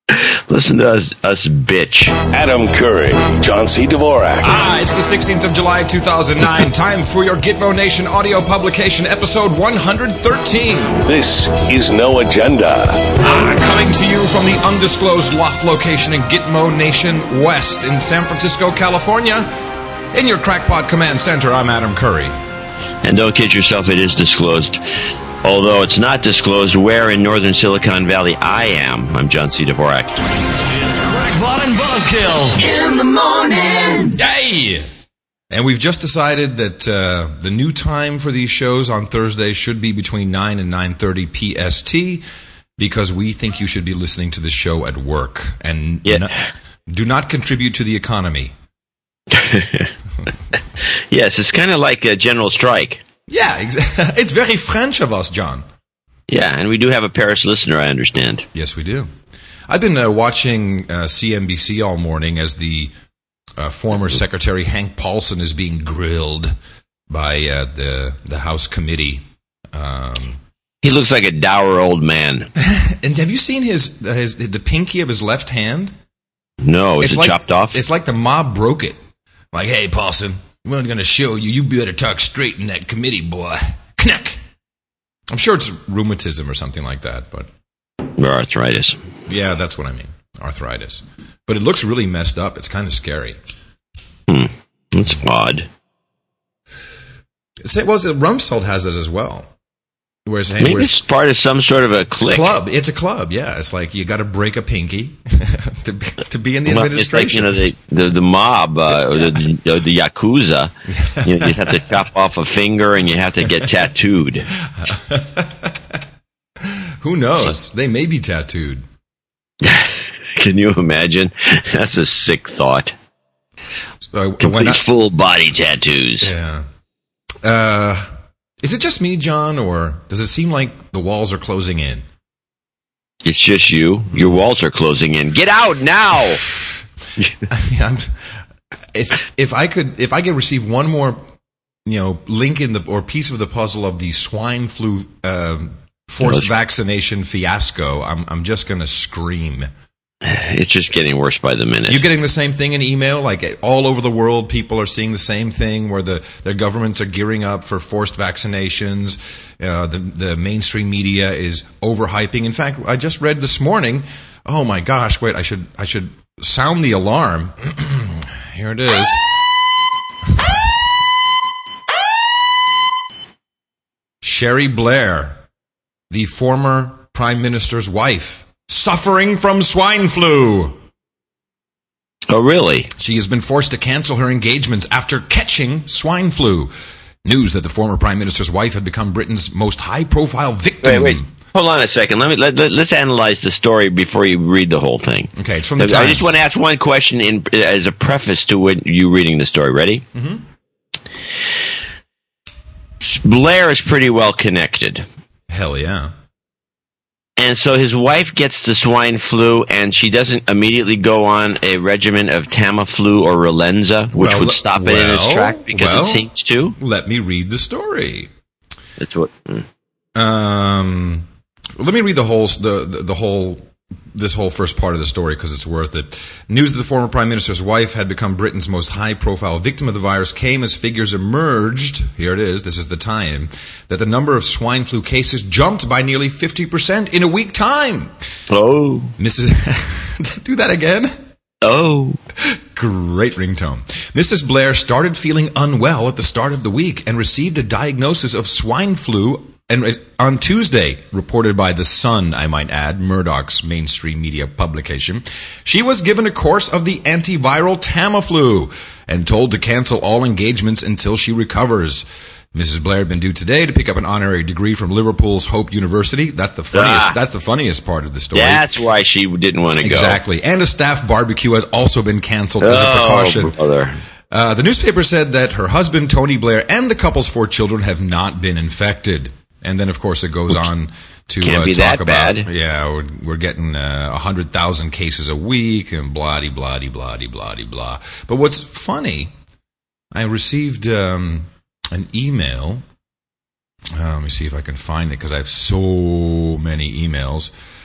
Listen to us bitch. Adam Curry, John C. Dvorak. It's the 16th of July, 2009. Time for your Gitmo Nation audio publication, episode 113. This is No Agenda. Coming to you from the undisclosed loft location in Gitmo Nation West in San Francisco, California. In your Crackpot Command Center, I'm Adam Curry. And don't kid yourself, it is disclosed. Although it's not disclosed where in northern Silicon Valley I am. I'm John C. Dvorak. It's Crackpot and Buzzkill in the morning. Yay! And we've just decided that the new time for these shows on Thursday should be between 9 and 9:30 PST, because we think you should be listening to the show at work and do not contribute to the economy. Yes, it's kind of like a general strike. Yeah, it's very French of us, John. Yeah, and we do have a Paris listener, I understand. Yes, we do. I've been watching CNBC all morning as the former Secretary Hank Paulson is being grilled by the House committee. He looks like a dour old man. And have you seen the pinky of his left hand? No, is it like, chopped off? It's like the mob broke it. Like, hey, Paulson, we're going to show you. You better talk straight in that committee, boy. Knack. I'm sure it's rheumatism or something like that, but or arthritis. Yeah, that's what I mean. Arthritis. But it looks really messed up. It's kind of scary. That's odd. Rumsfeld has it as well. Whereas maybe it's part of some sort of a clique. Club. It's a club, yeah. It's like you got to break a pinky to be in the administration. It's like, the mob, or the Yakuza. You have to chop off a finger and you have to get tattooed. Who knows? They may be tattooed. Can you imagine? That's a sick thought. Complete full body tattoos. Yeah. Is it just me, John, or does it seem like the walls are closing in? It's just you. Your walls are closing in. Get out now! I mean, if I could receive one more, link in or piece of the puzzle of the swine flu forced vaccination fiasco, I'm just going to scream. It's just getting worse by the minute. You're getting the same thing in email? Like all over the world, people are seeing the same thing where their governments are gearing up for forced vaccinations. The mainstream media is overhyping. In fact, I just read this morning, oh my gosh, wait, I should sound the alarm. Here it is. Sherry Blair, the former Prime Minister's wife, suffering from swine flu. Oh, really? She has been forced to cancel her engagements after catching swine flu. News that the former Prime Minister's wife had become Britain's most high-profile victim. Wait. Hold on a second. Let's analyze the story before you read the whole thing. Okay, it's from the Times. I just want to ask one question as a preface to you reading the story. Ready? Mm-hmm. Blair is pretty well connected. Hell yeah. And so his wife gets the swine flu, and she doesn't immediately go on a regimen of Tamiflu or Relenza, which would stop it in its tracks because it seems to. Let me read the story. That's what. Let me read this whole first part of the story because it's worth it. News that the former Prime Minister's wife had become Britain's most high-profile victim of the virus came as figures emerged, here it is, this is the time, that the number of swine flu cases jumped by nearly 50% in a week time. Oh. Do that again? Oh. Great ringtone. Mrs. Blair started feeling unwell at the start of the week and received a diagnosis of swine flu on Tuesday, reported by The Sun, I might add, Murdoch's mainstream media publication. She was given a course of the antiviral Tamiflu and told to cancel all engagements until she recovers. Mrs. Blair had been due today to pick up an honorary degree from Liverpool's Hope University. That's the funniest part of the story. That's why she didn't want to go. Exactly. And a staff barbecue has also been canceled as a precaution. Brother. The newspaper said that her husband, Tony Blair, and the couple's 4 children have not been infected. And then, of course, it goes on to Can't be talk that about, bad. Yeah, we're getting 100,000 cases a week and blah-de-blah-de-blah-de-blah-de-blah. But what's funny, I received an email. Let me see if I can find it because I have so many emails.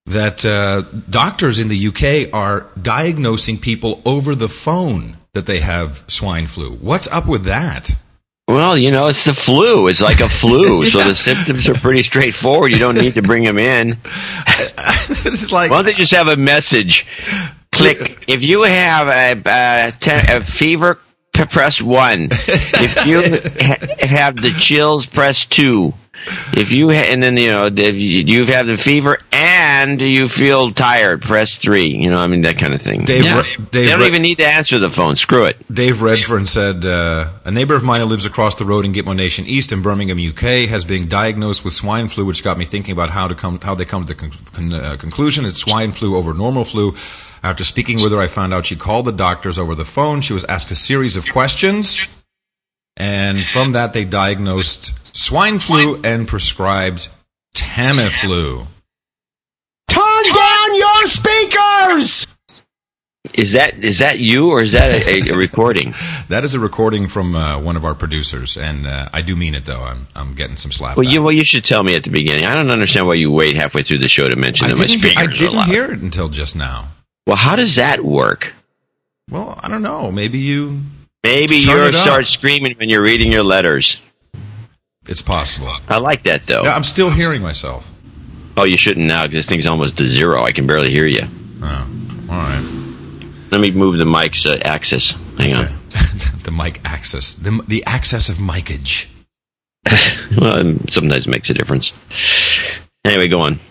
that doctors in the UK are diagnosing people over the phone that they have swine flu. What's up with that? Well, it's the flu. It's like a flu, so the symptoms are pretty straightforward. You don't need to bring them in. It's like, why don't they just have a message? Click. If you have a fever, press 1. If you have the chills, press 2. If you if you have the fever and you feel tired, press 3. That kind of thing. They don't even need to answer the phone. Screw it. Dave Redfern said, a neighbor of mine who lives across the road in Gitmo Nation East in Birmingham, UK, has been diagnosed with swine flu, which got me thinking about how they come to the conclusion it's swine flu over normal flu. After speaking with her, I found out she called the doctors over the phone. She was asked a series of questions, and from that they diagnosed swine flu and prescribed Tamiflu. Turn down your speakers! Is that you, or is that a recording? That is a recording from one of our producers, and I do mean it, though. I'm getting some slap. Well, you should tell me at the beginning. I don't understand why you wait halfway through the show to mention that my speakers I are didn't loud. hear it until just now. Well, how does that work? Well, I don't know. Maybe you start screaming when you're reading your letters. It's possible. I like that, though. Yeah, I'm still hearing myself. Oh, you shouldn't now, because this thing's almost to 0. I can barely hear you. Oh, all right. Let me move the mic's axis. Hang on. The mic axis. The axis of micage. Well, it sometimes makes a difference. Anyway, go on.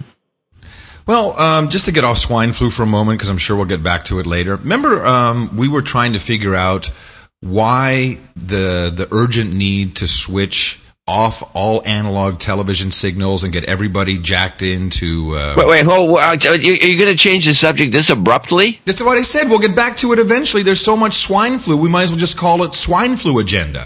Well, just to get off swine flu for a moment, because I'm sure we'll get back to it later. Remember, we were trying to figure out why the urgent need to switch off all analog television signals and get everybody jacked into... Wait, are you going to change the subject this abruptly? That's what I said. We'll get back to it eventually. There's so much swine flu, we might as well just call it swine flu agenda.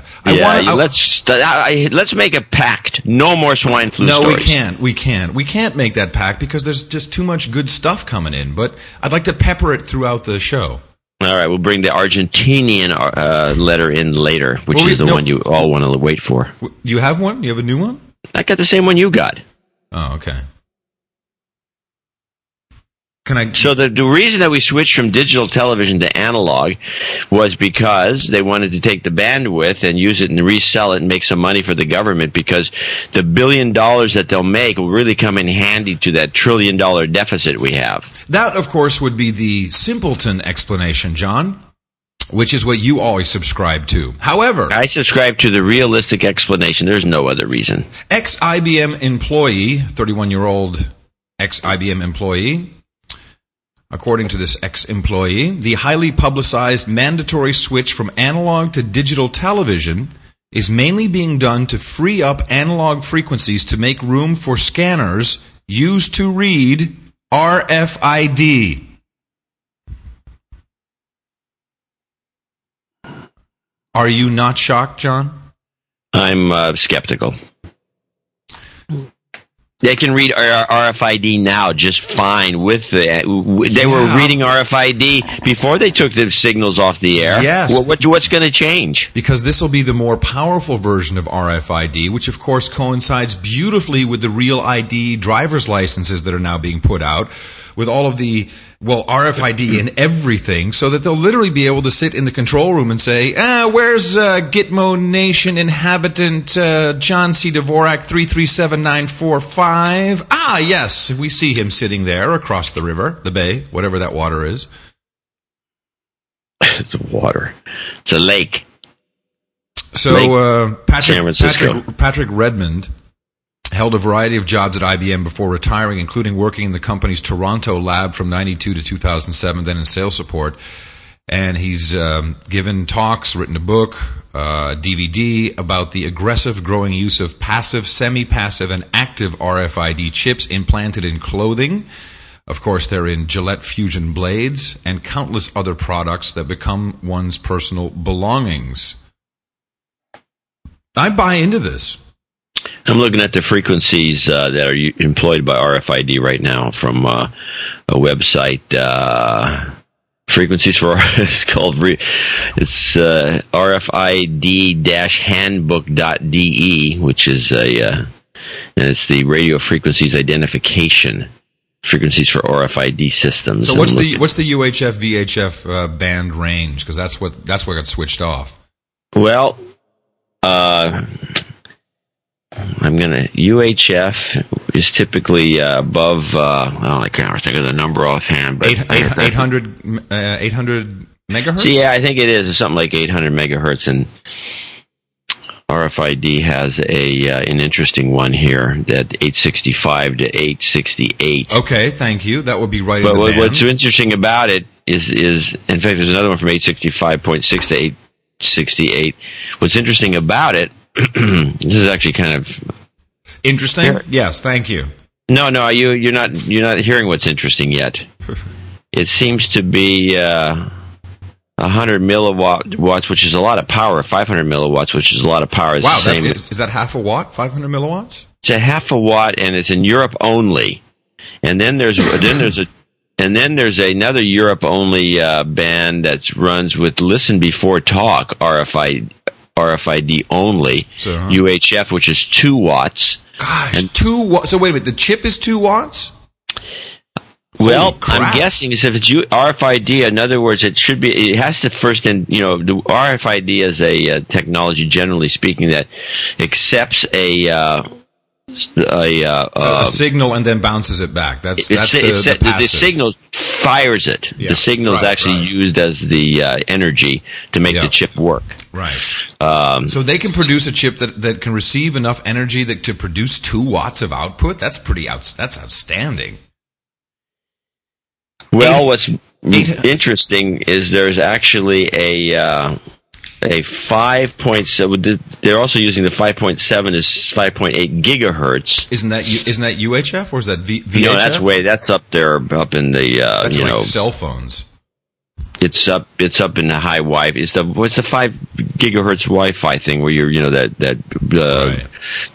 Let's make a pact. No more swine flu stories. No, we can't make that pact because there's just too much good stuff coming in. But I'd like to pepper it throughout the show. All right, we'll bring the Argentinian letter in later, which is the one you all want to wait for. You have one? You have a new one? I got the same one you got. Oh, okay. So the reason that we switched from digital television to analog was because they wanted to take the bandwidth and use it and resell it and make some money for the government, because the $1 billion that they'll make will really come in handy to that $1 trillion deficit we have. That, of course, would be the simpleton explanation, John, which is what you always subscribe to. However, I subscribe to the realistic explanation. There's no other reason. Ex-IBM employee, 31-year-old ex-IBM employee, according to this ex-employee, the highly publicized mandatory switch from analog to digital television is mainly being done to free up analog frequencies to make room for scanners used to read RFID. Are you not shocked, John? I'm skeptical. They can read RFID now just fine with the... They were reading RFID before they took the signals off the air. Yes. Well, what's going to change? Because this will be the more powerful version of RFID, which of course coincides beautifully with the Real ID driver's licenses that are now being put out, with all of the, RFID and everything, so that they'll literally be able to sit in the control room and say, where's Gitmo Nation inhabitant John C. Dvorak 337945? Ah, yes, we see him sitting there across the river, the bay, whatever that water is. It's water. It's a lake. So Patrick Redmond held a variety of jobs at IBM before retiring, including working in the company's Toronto lab from 92 to 2007, then in sales support. And he's given talks, written a book, DVD about the aggressive growing use of passive, semi-passive, and active RFID chips implanted in clothing. Of course, they're in Gillette Fusion blades and countless other products that become one's personal belongings. I buy into this. I'm looking at the frequencies that are employed by RFID right now from a website. Frequencies for it's called RFID-handbook.de, which is and it's the radio frequencies identification. frequencies for RFID systems. So what's the UHF VHF band range? Because that's what got switched off. Well, UHF is typically above. I can't think of the number offhand, but 800 megahertz. So yeah, I think it is. It's something like 800 megahertz, and RFID has an interesting one here, that 865 to 868. Okay, thank you. That would be right in the band. What's interesting about it is in fact, there's another one from 865.6 to 868. What's interesting about it, this is actually kind of interesting. Here. Yes, thank you. No, you're not hearing what's interesting yet. It seems to be 100 milliwatts, which is a lot of power. 500 milliwatts, which is a lot of power. Is wow, the same. Is that half a watt? 500 milliwatts? It's a half a watt, and it's in Europe only. And then there's another Europe only band that runs with listen before talk RFID only, UHF, which is 2 watts. Gosh, and 2 watts. So wait a minute, the chip is 2 watts? Well, I'm guessing if it's RFID, in other words, it has to first, the RFID is a technology, generally speaking, that accepts a signal and then bounces it back. The signal fires it. Yeah, the signal is actually used as the energy to make the chip work. Right. So they can produce a chip that can receive enough energy to produce 2 watts of output. That's that's outstanding. Well, what's interesting is there's actually a 5.7. They're also using the 5.7 is 5.8 gigahertz. Isn't that UHF or is that VHF? No, that's up there, up in the that's like cell phones. It's up in the high Wi-Fi. What's the 5 gigahertz Wi-Fi thing where you're right.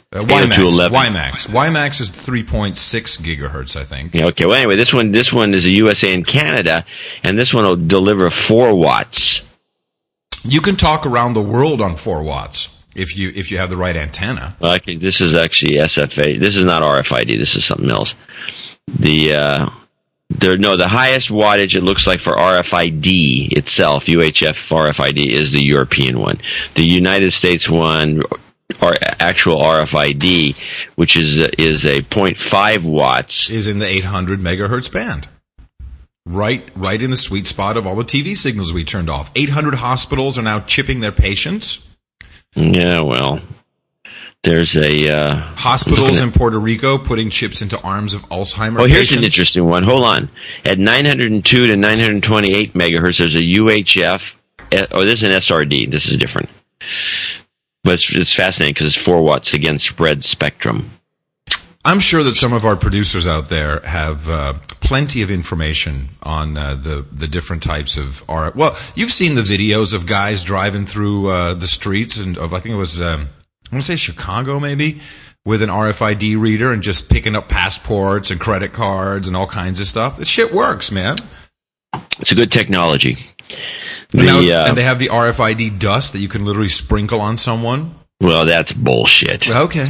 WiMAX is 3.6 gigahertz, I think. Okay. Well, anyway, this one is a USA and Canada, and this one will deliver 4 watts. You can talk around the world on 4 watts if you have the right antenna. Okay, this is actually SFA. This is not RFID. This is something else. The highest wattage it looks like for RFID itself, UHF RFID, is the European one. The United States one, or actual RFID, which is a 0.5 watts, is in the 800 megahertz band. Right in the sweet spot of all the TV signals we turned off. 800 hospitals are now chipping their patients. Yeah, well, there's a hospitals in Puerto Rico putting chips into arms of Alzheimer's patients. Here's an interesting one. Hold on. At 902 to 928 megahertz, there's a UHF. There's an SRD. This is different. But it's fascinating because it's 4 watts, again, spread spectrum. I'm sure that some of our producers out there have plenty of information on the different types of RF. Well, you've seen the videos of guys driving through the streets of, I think it was, I want to say Chicago maybe, with an RFID reader and just picking up passports and credit cards and all kinds of stuff. This shit works, man. It's a good technology. And they have the RFID dust that you can literally sprinkle on someone. Well, that's bullshit. Okay.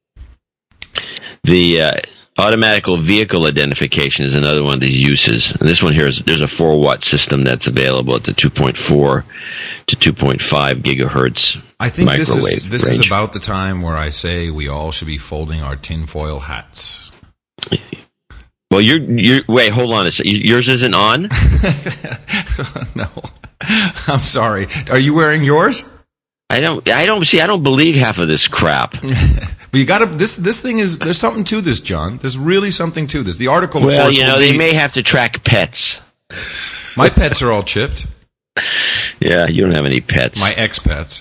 The automatic vehicle identification is another one of these uses. And this one here there's a 4 watt system that's available at the 2.4 to 2.5 gigahertz. I think this is about the time where I say we all should be folding our tinfoil hats. Well, wait, hold on a second. Yours isn't on? No. I'm sorry. Are you wearing yours? I don't believe half of this crap. But you got to. This thing is. There's something to this, John. There's really something to this. The article. Well, of course, they may have to track pets. My pets are all chipped. Yeah, you don't have any pets. My ex-pets.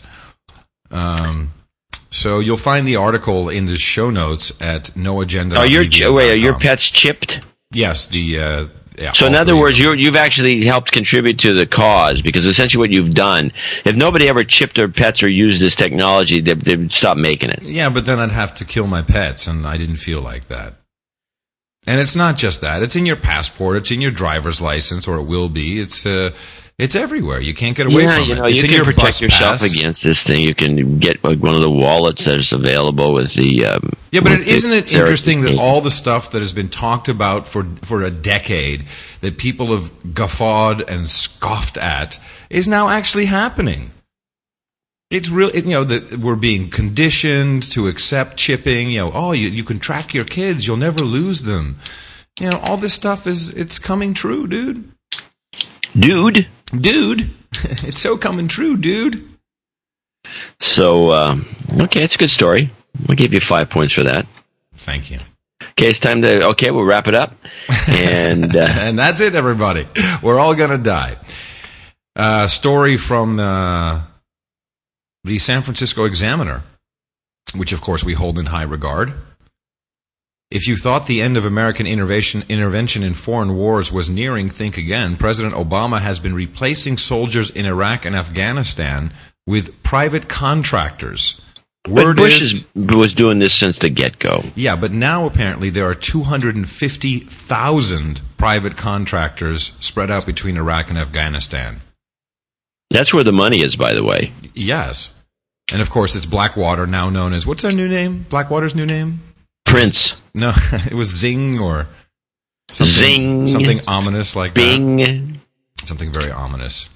So you'll find the article in the show notes at noagenda. Are your pets chipped? Yes. Yeah, so in other words, you've actually helped contribute to the cause, because essentially what you've done, if nobody ever chipped their pets or used this technology, they'd stop making it. Yeah, but then I'd have to kill my pets, and I didn't feel like that. And it's not just that. It's in your passport. It's in your driver's license, or it will be. It's It's everywhere. You can't get away from it. It's you in can your protect bus yourself pass. against this thing. You can get like one of the wallets that is available with the. But isn't it interesting that all the stuff that has been talked about for a decade, that people have guffawed and scoffed at, is now actually happening? It's real, that we're being conditioned to accept chipping. You can track your kids, you'll never lose them. All this stuff it's coming true, dude. Dude, it's so coming true, dude. So, okay, it's a good story. I'll give you 5 points for that. Thank you. Okay, it's time to. Okay, we'll wrap it up, and and that's it, everybody. We're all gonna die. Story from the San Francisco Examiner, which of course we hold in high regard. If you thought the end of American intervention in foreign wars was nearing, think again. President Obama has been replacing soldiers in Iraq and Afghanistan with private contractors. But Bush was doing this since the get-go. Yeah, but now apparently there are 250,000 private contractors spread out between Iraq and Afghanistan. That's where the money is, by the way. Yes. And of course it's Blackwater, now known as, what's their new name? Blackwater's new name? Prince. No, it was Zing or something, something ominous like Bing. that. Something very ominous.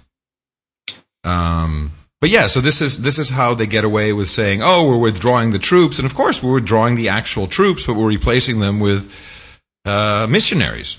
But yeah, so this is how they get away with saying, "Oh, we're withdrawing the troops," and of course we're withdrawing the actual troops, but we're replacing them with mercenaries,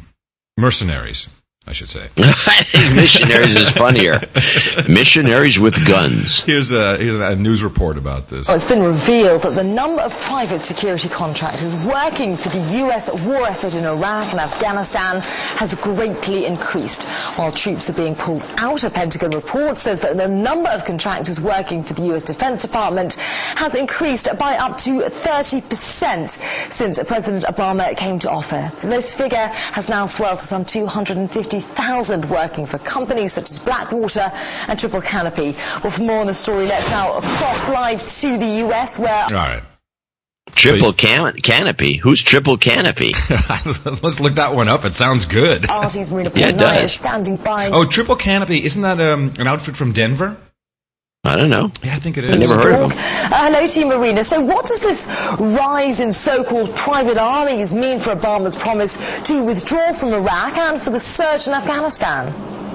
I should say. I think missionaries is funnier. Missionaries with guns. Here's a news report about this. Well, it's been revealed that the number of private security contractors working for the U.S. war effort in Iraq and Afghanistan has greatly increased. While troops are being pulled out, a Pentagon report says that the number of contractors working for the U.S. Defense Department has increased by up to 30% since President Obama came to office. This figure has now swelled to some 250,000 working for companies such as Blackwater and Triple Canopy. Well, for more on the story, let's now cross live to the U.S. where... All right. Triple Canopy? Who's Triple Canopy? Let's look that one up. It sounds good. Artie's Marina Polo is standing by... Oh, Triple Canopy. Isn't that an outfit from Denver? I don't know. Yeah, I think it is. I never heard of them. Hello to you, Marina. So what does this rise in so-called private armies mean for Obama's promise to withdraw from Iraq and for the surge in Afghanistan?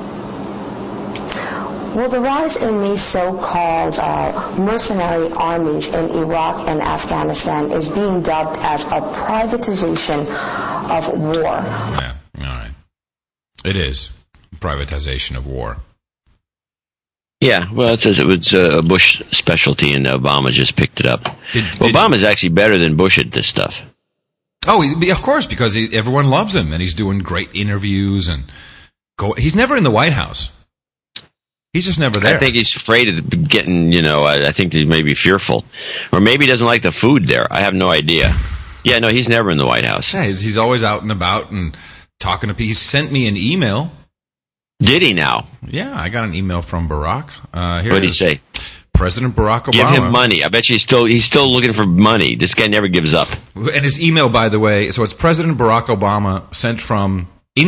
Well, the rise in these so-called mercenary armies in Iraq and Afghanistan is being dubbed as a privatization of war. Yeah, all right. It is. Privatization of war. Yeah, well, it says it was a Bush specialty, and Obama just picked it up. Obama's actually better than Bush at this stuff. Oh, of course, because everyone loves him, and he's doing great interviews. He's never in the White House. He's just never there. I think he's afraid of getting, I think he may be fearful. Or maybe he doesn't like the food there. I have no idea. Yeah, no, he's never in the White House. Yeah, he's always out and about and talking to people. He sent me an email. Did he now? Yeah, I got an email from Barack. What did he say? President Barack Obama. Give him money. I bet you he's still looking for money. This guy never gives up. And his email, by the way, so it's President Barack Obama, sent from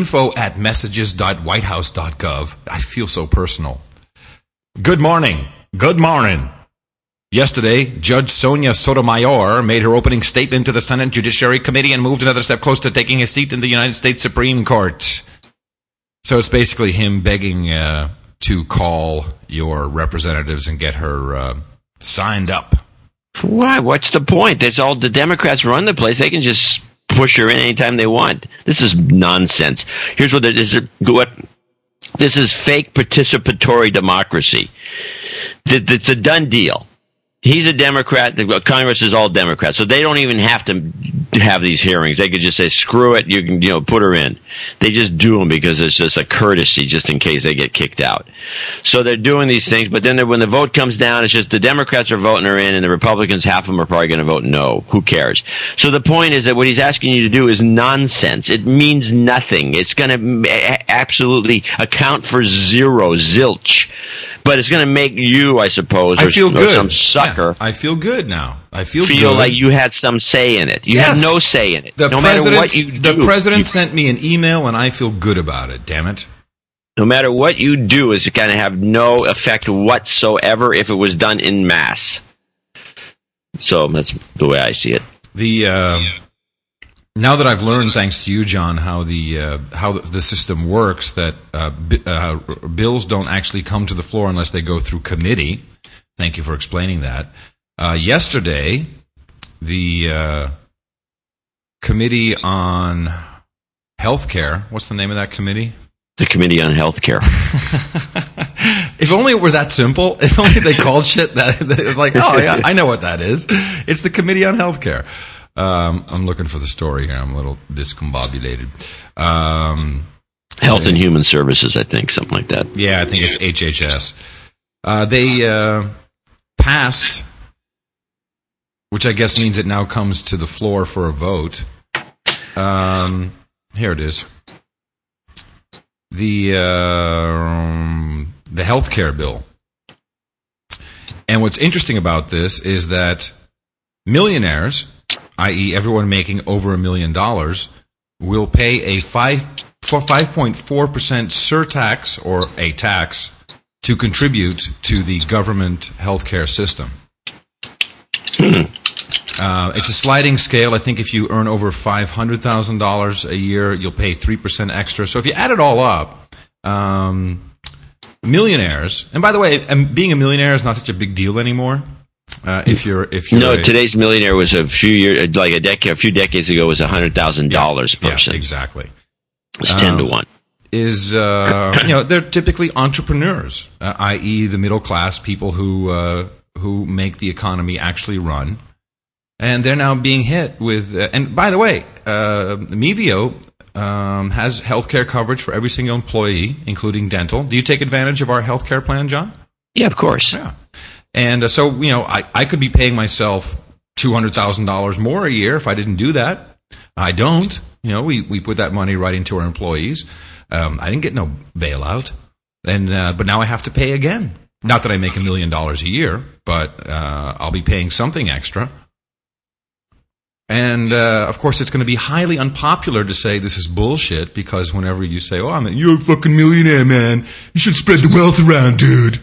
info@messages.whitehouse.gov. I feel so personal. Good morning. Good morning. Yesterday, Judge Sonia Sotomayor made her opening statement to the Senate Judiciary Committee and moved another step closer to taking a seat in the United States Supreme Court. So it's basically him begging to call your representatives and get her signed up. Why? What's the point? That's all the Democrats run the place. They can just push her in anytime they want. This is nonsense. Here's what it is. This is fake participatory democracy. It's a done deal. He's a Democrat. The Congress is all Democrats, so they don't even have to have these hearings. They could just say, "Screw it, you can, put her in." They just do them because it's just a courtesy, just in case they get kicked out. So they're doing these things, but then when the vote comes down, it's just the Democrats are voting her in, and the Republicans, half of them are probably going to vote no. Who cares? So the point is that what he's asking you to do is nonsense. It means nothing. It's going to absolutely account for zilch. But it's going to make you, I suppose, or some sucker. Yeah, I feel good now. I feel good. Like you had some say in it. You had no say in it. No matter what you do. The president sent me an email, and I feel good about it. Damn it! No matter what you do, it's going to have no effect whatsoever if it was done in mass. So that's the way I see it. Now that I've learned, thanks to you, John, how the system works, that bills don't actually come to the floor unless they go through committee. Thank you for explaining that. Yesterday, the Committee on Healthcare, what's the name of that committee? The Committee on Healthcare. If only it were that simple. If only they called shit that it was like, oh yeah, I know what that is. It's the Committee on Healthcare. I'm looking for the story here. I'm a little discombobulated. Health and Human Services, I think, something like that. Yeah, I think it's HHS. They passed, which I guess means it now comes to the floor for a vote. Here it is. The healthcare bill. And what's interesting about this is that millionaires, i.e. everyone making over $1 million, will pay a 5.4% surtax, or a tax, to contribute to the government healthcare system. It's a sliding scale. I think if you earn over $500,000 a year, you'll pay 3% extra. So if you add it all up, millionaires, and by the way, being a millionaire is not such a big deal anymore. If you're today's millionaire was a few decades ago was $100,000 person. Yeah, exactly. It's 10 to 1. They're typically entrepreneurs, i.e. the middle class people who make the economy actually run. And they're now being hit with, and by the way, Mevio has healthcare coverage for every single employee, including dental. Do you take advantage of our healthcare plan, John? Yeah, of course. Yeah. And so, I could be paying myself $200,000 more a year if I didn't do that. I don't. We put that money right into our employees. I didn't get no bailout. And but now I have to pay again. Not that I make $1 million a year, but I'll be paying something extra. And, of course, it's going to be highly unpopular to say this is bullshit, because whenever you say, you're a fucking millionaire, man, you should spread the wealth around, dude.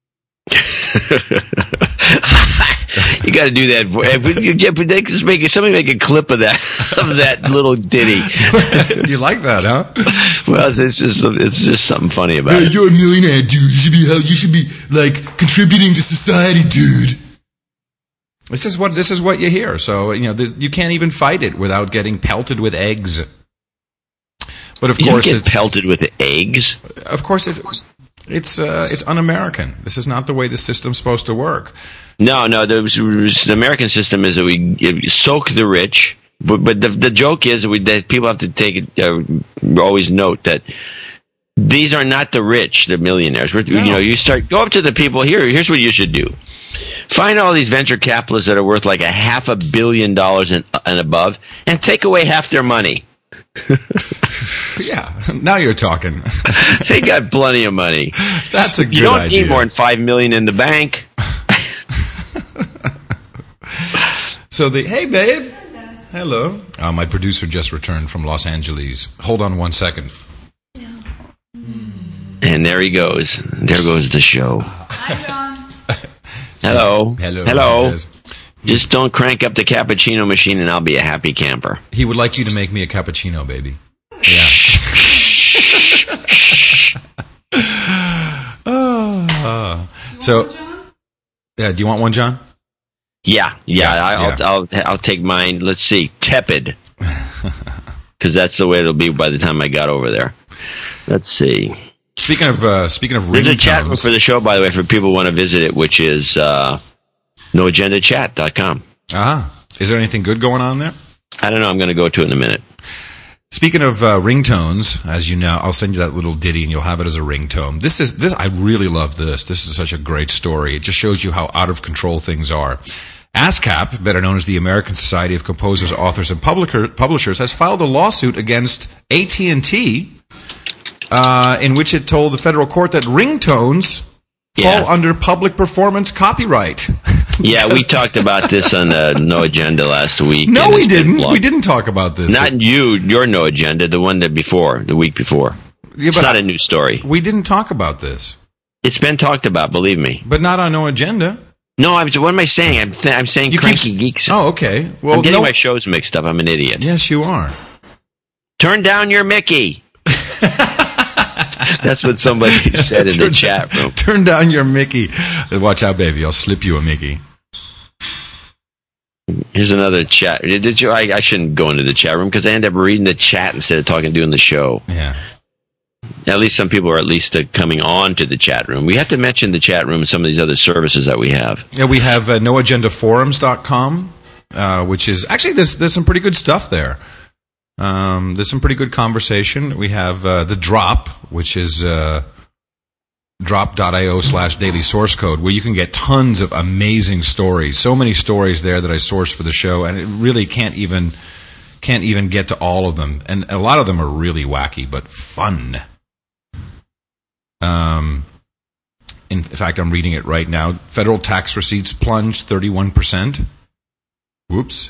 You got to do that. Somebody make a clip of that little ditty. You like that, huh? Well, it's just something funny about it. You're a millionaire, dude. You should be like contributing to society, dude. This is what you hear. So you can't even fight it without getting pelted with eggs. But of course, it's pelted with eggs. Of course, it's un-American. This is not the way the system's supposed to work. No. The American system is that we soak the rich, but the joke is that people have to take it. Always note that these are not the rich, the millionaires. No. Go up to the people here. Here's what you should do. Find all these venture capitalists that are worth like $500 million and above, and take away half their money. Yeah, now you're talking. They got plenty of money. That's a good idea. You don't need more than $5 million in the bank. So hey, babe. Hello. My producer just returned from Los Angeles. Hold on 1 second. And there he goes. There goes the show. Hi, John. Hello. Just don't crank up the cappuccino machine and I'll be a happy camper. He would like you to make me a cappuccino, baby. Yeah. So, do you want one, John? Yeah. I'll take mine. Let's see, tepid, because that's the way it'll be by the time I got over there. Let's see. Speaking of ringtones, there's a chat room for the show, by the way, for people who want to visit it, which is noagendachat.com. Is there anything good going on there? I don't know. I'm going to go to it in a minute. Speaking of ringtones, as you know, I'll send you that little ditty and you'll have it as a ringtone. This. I really love this. This is such a great story. It just shows you how out of control things are. ASCAP, better known as the American Society of Composers, Authors, and Publishers, has filed a lawsuit against AT&T in which it told the federal court that ringtones fall under public performance copyright. Yeah, we talked about this on the No Agenda last week. No, we didn't. We didn't talk about this. Not your No Agenda, the one the week before. Yeah, It's not a new story. We didn't talk about this. It's been talked about, believe me. But not on No Agenda. No, what am I saying? I'm saying You Cranky keep- Geeks. Oh, okay. Well, I'm getting my shows mixed up. I'm an idiot. Yes, you are. Turn down your Mickey. That's what somebody said in the chat room. Turn down your Mickey. Watch out, baby. I'll slip you a Mickey. Here's another chat. Did you? I shouldn't go into the chat room because I end up reading the chat instead of doing the show. Yeah. At least some people are at least coming on to the chat room. We have to mention the chat room and some of these other services that we have. Yeah, we have noagendaforums.com, which is actually there's some pretty good stuff there. There's some pretty good conversation. We have the Drop, which is drop.io/daily source code, where you can get tons of amazing stories. So many stories there that I source for the show, and it really can't even get to all of them. And a lot of them are really wacky but fun. In fact, I'm reading it right now. Federal tax receipts plunged 31%. Whoops.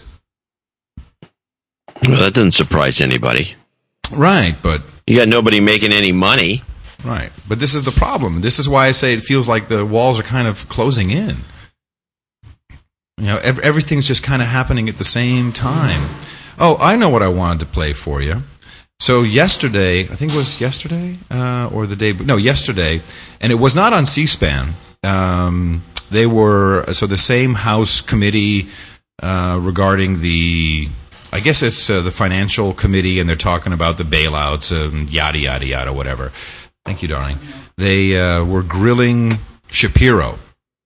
Well, that doesn't surprise anybody. Right, but You got nobody making any money. right. But this is the problem. This is why I say it feels like the walls are kind of closing in. You know, everything's just kind of happening at the same time. Oh, I know what I wanted to play for you. So yesterday, I think it was yesterday or the day. No, yesterday, and it was not on C-SPAN. They were the same House committee regarding the. I guess it's the financial committee, and they're talking about the bailouts and yada yada yada whatever. Thank you, darling. They were grilling Shapiro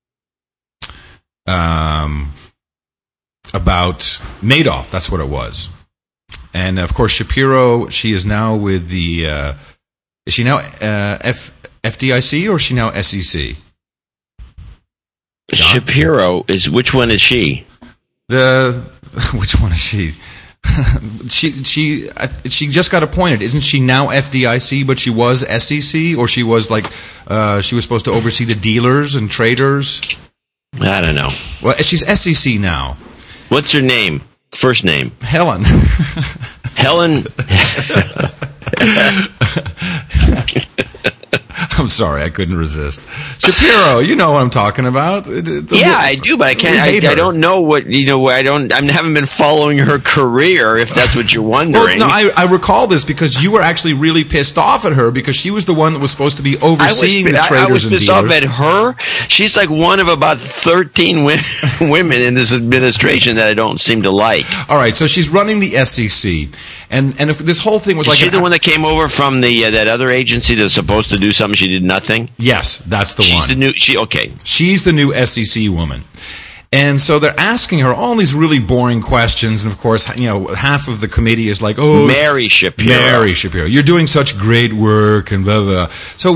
about Madoff. That's what it was. And of course, Shapiro. She is now with the. Is she now FDIC or is she now SEC? John? Shapiro is which one is she? Which one is she? She just got appointed. Isn't she now FDIC? But she was SEC, or she was like she was supposed to oversee the dealers and traders. I don't know. Well, she's SEC now. What's her name? First name? Helen. Helen. I'm sorry, I couldn't resist. Shapiro, you know what I'm talking about. I do, but I can't. I don't know what I haven't been following her career. If that's what you're wondering. Well, no, I recall this because you were actually really pissed off at her because she was the one that was supposed to be overseeing the traders and dealers. I was pissed off at her. She's like one of about 13 women in this administration that I don't seem to like. All right, so she's running the SEC, and if this whole thing was Is she the one that came over from the that other agency that's supposed to do something? She did nothing. Yes, that's the one. Okay. She's the new SEC woman. And so they're asking her all these really boring questions, and of course, half of the committee is like, "Oh, Mary Shapiro, you're doing such great work," and blah blah. So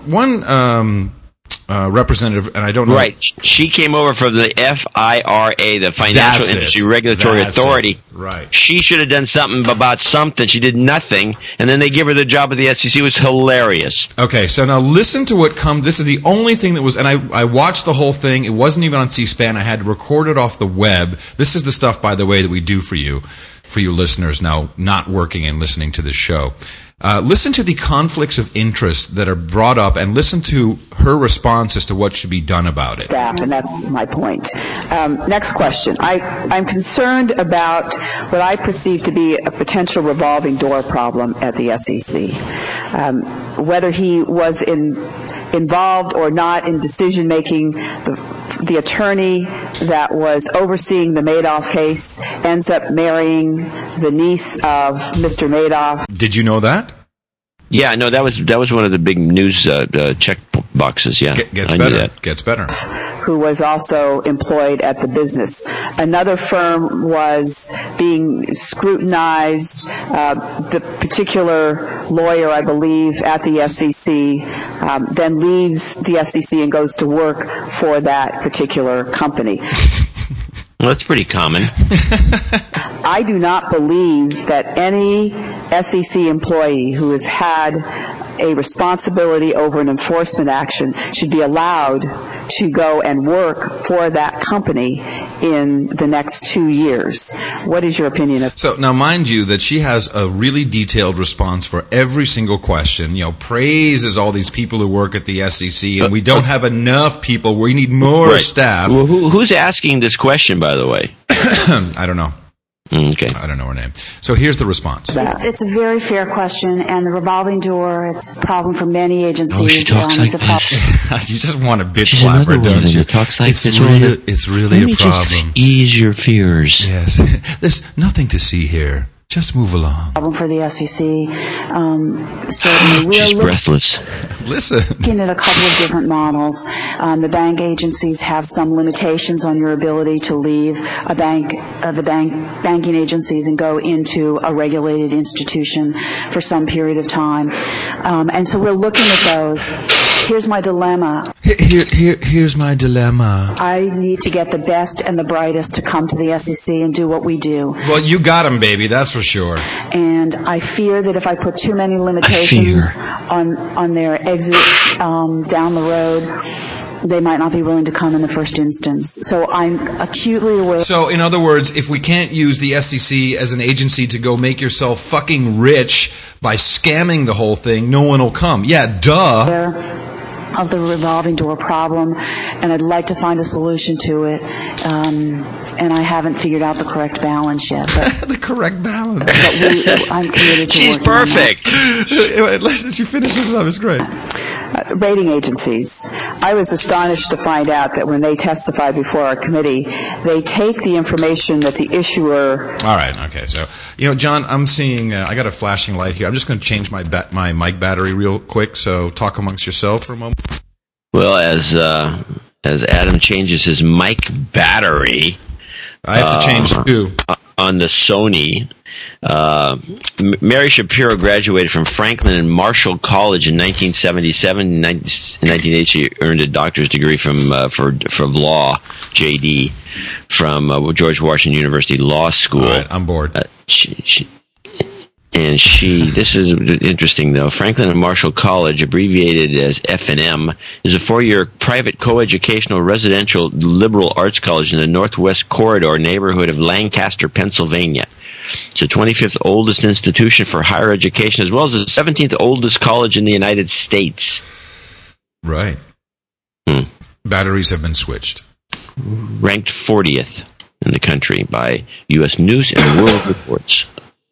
one representative, and I don't know. Right, she came over from the FIRA, the Financial Industry Regulatory Authority. Right, she should have done something about something. She did nothing, and then they give her the job at the SEC. It was hilarious. Okay, so now listen to what comes. This is the only thing that was, and I watched the whole thing. It wasn't even on C-SPAN. I had to record it off the web. This is the stuff, by the way, that we do for you listeners now not working and listening to this show. Listen to the conflicts of interest that are brought up, and listen to her response as to what should be done about it. Staff, and that's my point. Next question. I'm concerned about what I perceive to be a potential revolving door problem at the SEC. Whether he was involved or not in decision making, the attorney that was overseeing the Madoff case ends up marrying the niece of Mr. Madoff. Did you know that? Yeah, no, that was one of the big news check boxes. Yeah, gets better. Gets better. Who was also employed at the business. Another firm was being scrutinized. The particular lawyer, I believe, at the SEC then leaves the SEC and goes to work for that particular company. Well, that's pretty common. I do not believe that any SEC employee who has had a responsibility over an enforcement action should be allowed to go and work for that company in the next 2 years. What is your opinion of? So now, mind you, that she has a really detailed response for every single question. Praises all these people who work at the SEC, and we don't have enough people. We need more staff. Well, who's asking this question, by the way? I don't know. Okay. I don't know her name. So here's the response. It's a very fair question, and the revolving door, it's a problem for many agencies. Oh, she talks like this. You just want to bitch She's slap her, another one don't you? that talks like it's this. It's really Let a me problem. Just ease your fears. Yes. There's nothing to see here. Just move along. Problem for the SEC. Certainly, She's breathless. Listen. Looking at a couple of different models. The bank agencies have some limitations on your ability to leave a bank, banking agencies, and go into a regulated institution for some period of time. And so we're looking at those. Here's my dilemma. Here's my dilemma. I need to get the best and the brightest to come to the SEC and do what we do. Well, you got him, baby. That's for sure. And I fear that if I put too many limitations on their exits down the road, they might not be willing to come in the first instance. So I'm acutely aware. So, in other words, if we can't use the SEC as an agency to go make yourself fucking rich by scamming the whole thing, no one will come. Yeah, duh. Of the revolving door problem, and I'd like to find a solution to it. And I haven't figured out the correct balance yet. But, the correct balance. But I'm committed to She's working on that. Perfect. Listen, she finishes up. It's great. Rating agencies. I was astonished to find out that when they testify before our committee, they take the information that the issuer... All right, okay. So, John, I'm seeing... I got a flashing light here. I'm just going to change my mic battery real quick, so talk amongst yourself for a moment. Well, as Adam changes his mic battery... I have to change too. On the Sony. Mary Shapiro graduated from Franklin and Marshall College in 1977. In 1980, she earned a doctor's degree from for law, JD, from George Washington University Law School. All right, I'm bored. This is interesting though. Franklin and Marshall College, abbreviated as F&M, is a 4-year private coeducational residential liberal arts college in the Northwest Corridor neighborhood of Lancaster, Pennsylvania. It's the 25th oldest institution for higher education, as well as the 17th oldest college in the United States. Right. Batteries have been switched. Ranked 40th in the country by U.S. News and World Reports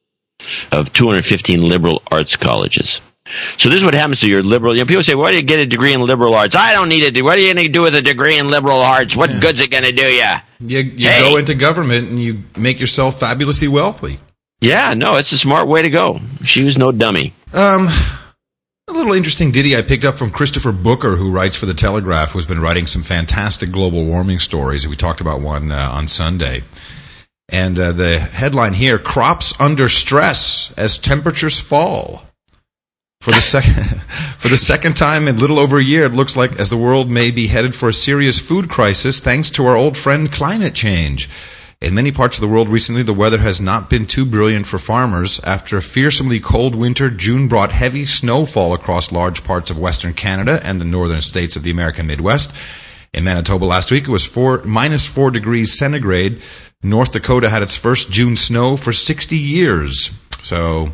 of 215 liberal arts colleges. So this is what happens to your liberal... people say, why do you get a degree in liberal arts? I don't need it. What are you going to do with a degree in liberal arts? What good's it going to do you? You go into government and you make yourself fabulously wealthy. Yeah, no, it's a smart way to go. She was no dummy. A little interesting ditty I picked up from Christopher Booker, who writes for The Telegraph, who's been writing some fantastic global warming stories. We talked about one on Sunday. And the headline here, crops under stress as temperatures fall. For the second time in little over a year, it looks like as the world may be headed for a serious food crisis thanks to our old friend climate change. In many parts of the world recently, the weather has not been too brilliant for farmers. After a fearsomely cold winter, June brought heavy snowfall across large parts of western Canada and the northern states of the American Midwest. In Manitoba last week, it was minus 4 degrees centigrade. North Dakota had its first June snow for 60 years. So,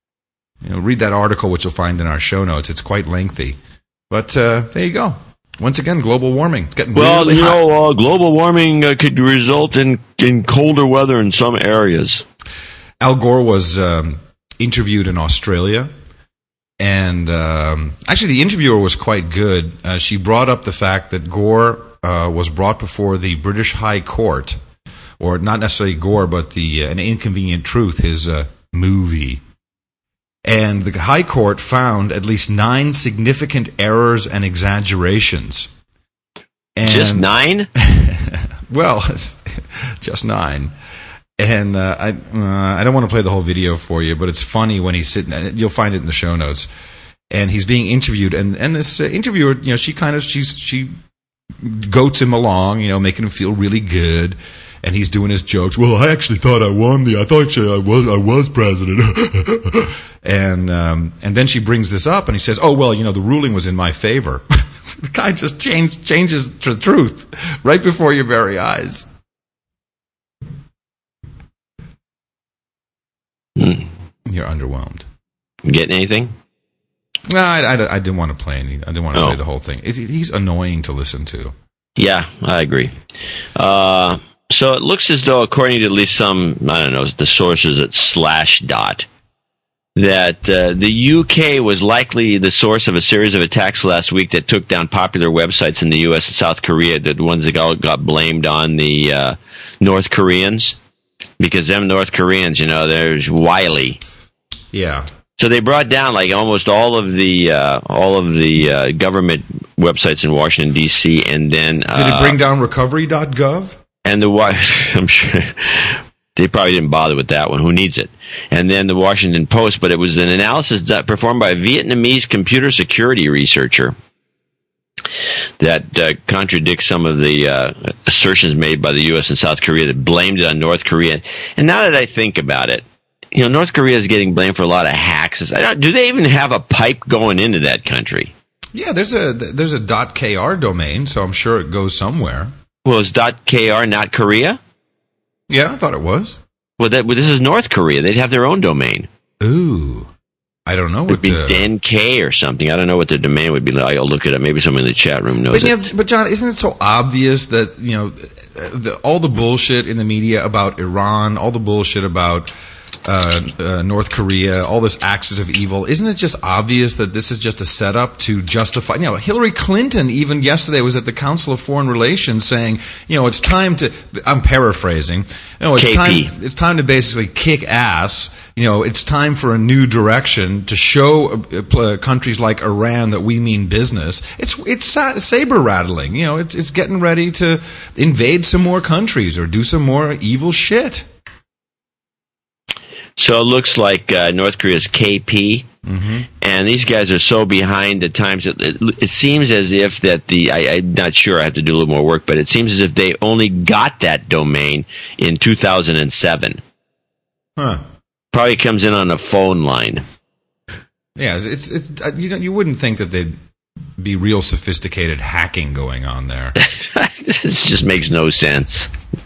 read that article, which you'll find in our show notes. It's quite lengthy. But there you go. Once again, global warming. It's getting really hot. Global warming could result in colder weather in some areas. Al Gore was interviewed in Australia. And actually, the interviewer was quite good. She brought up the fact that Gore was brought before the British High Court, or not necessarily Gore, but An Inconvenient Truth, his movie. And the High Court found at least 9 significant errors and exaggerations. And, just 9? Well, just 9. And I don't want to play the whole video for you, but it's funny when he's sitting. You'll find it in the show notes. And he's being interviewed, and this interviewer, she goats him along, making him feel really good. And he's doing his jokes. Well, I actually thought I won I was president. And then she brings this up, and he says, "Oh well, the ruling was in my favor." The guy just changes the truth right before your very eyes. You're underwhelmed. Getting anything? No, I didn't want to play any. I didn't want to play the whole thing. He's annoying to listen to. Yeah, I agree. So it looks as though, according to at least some, I don't know, the sources at Slashdot, that the UK was likely the source of a series of attacks last week that took down popular websites in the US and South Korea, the ones that all got blamed on the North Koreans, because them North Koreans, they're wily. Yeah. So they brought down like almost all of the government websites in Washington D.C. and then did it bring down recovery.gov? And I'm sure they probably didn't bother with that one. Who needs it? And then the Washington Post, but it was an analysis performed by a Vietnamese computer security researcher that contradicts some of the assertions made by the U.S. and South Korea that blamed it on North Korea. And now that I think about it, North Korea is getting blamed for a lot of hacks. Do they even have a pipe going into that country? Yeah, there's a .kr domain, so I'm sure it goes somewhere. Well, is .kr not Korea? Yeah, I thought it was. Well, this is North Korea. They'd have their own domain. Ooh. I don't know. It would be DenK or something. I don't know what the domain would be like. I'll look it up. Maybe someone in the chat room knows it. But John, isn't it so obvious that, all the bullshit in the media about Iran, all the bullshit about North Korea, all this axis of evil, isn't it just obvious that this is just a setup to justify? Hillary Clinton even yesterday was at the Council of Foreign Relations saying, it's time to, I'm paraphrasing, it's time to basically kick ass. It's time for a new direction to show countries like Iran that we mean business. It's saber rattling. It's getting ready to invade some more countries or do some more evil shit. So it looks like North Korea's KP, and these guys are so behind at times. It seems as if that I'm not sure. I have to do a little more work, but it seems as if they only got that domain in 2007. Huh. Probably comes in on a phone line. Yeah, it's you wouldn't think that they'd be real sophisticated hacking going on there. This just makes no sense.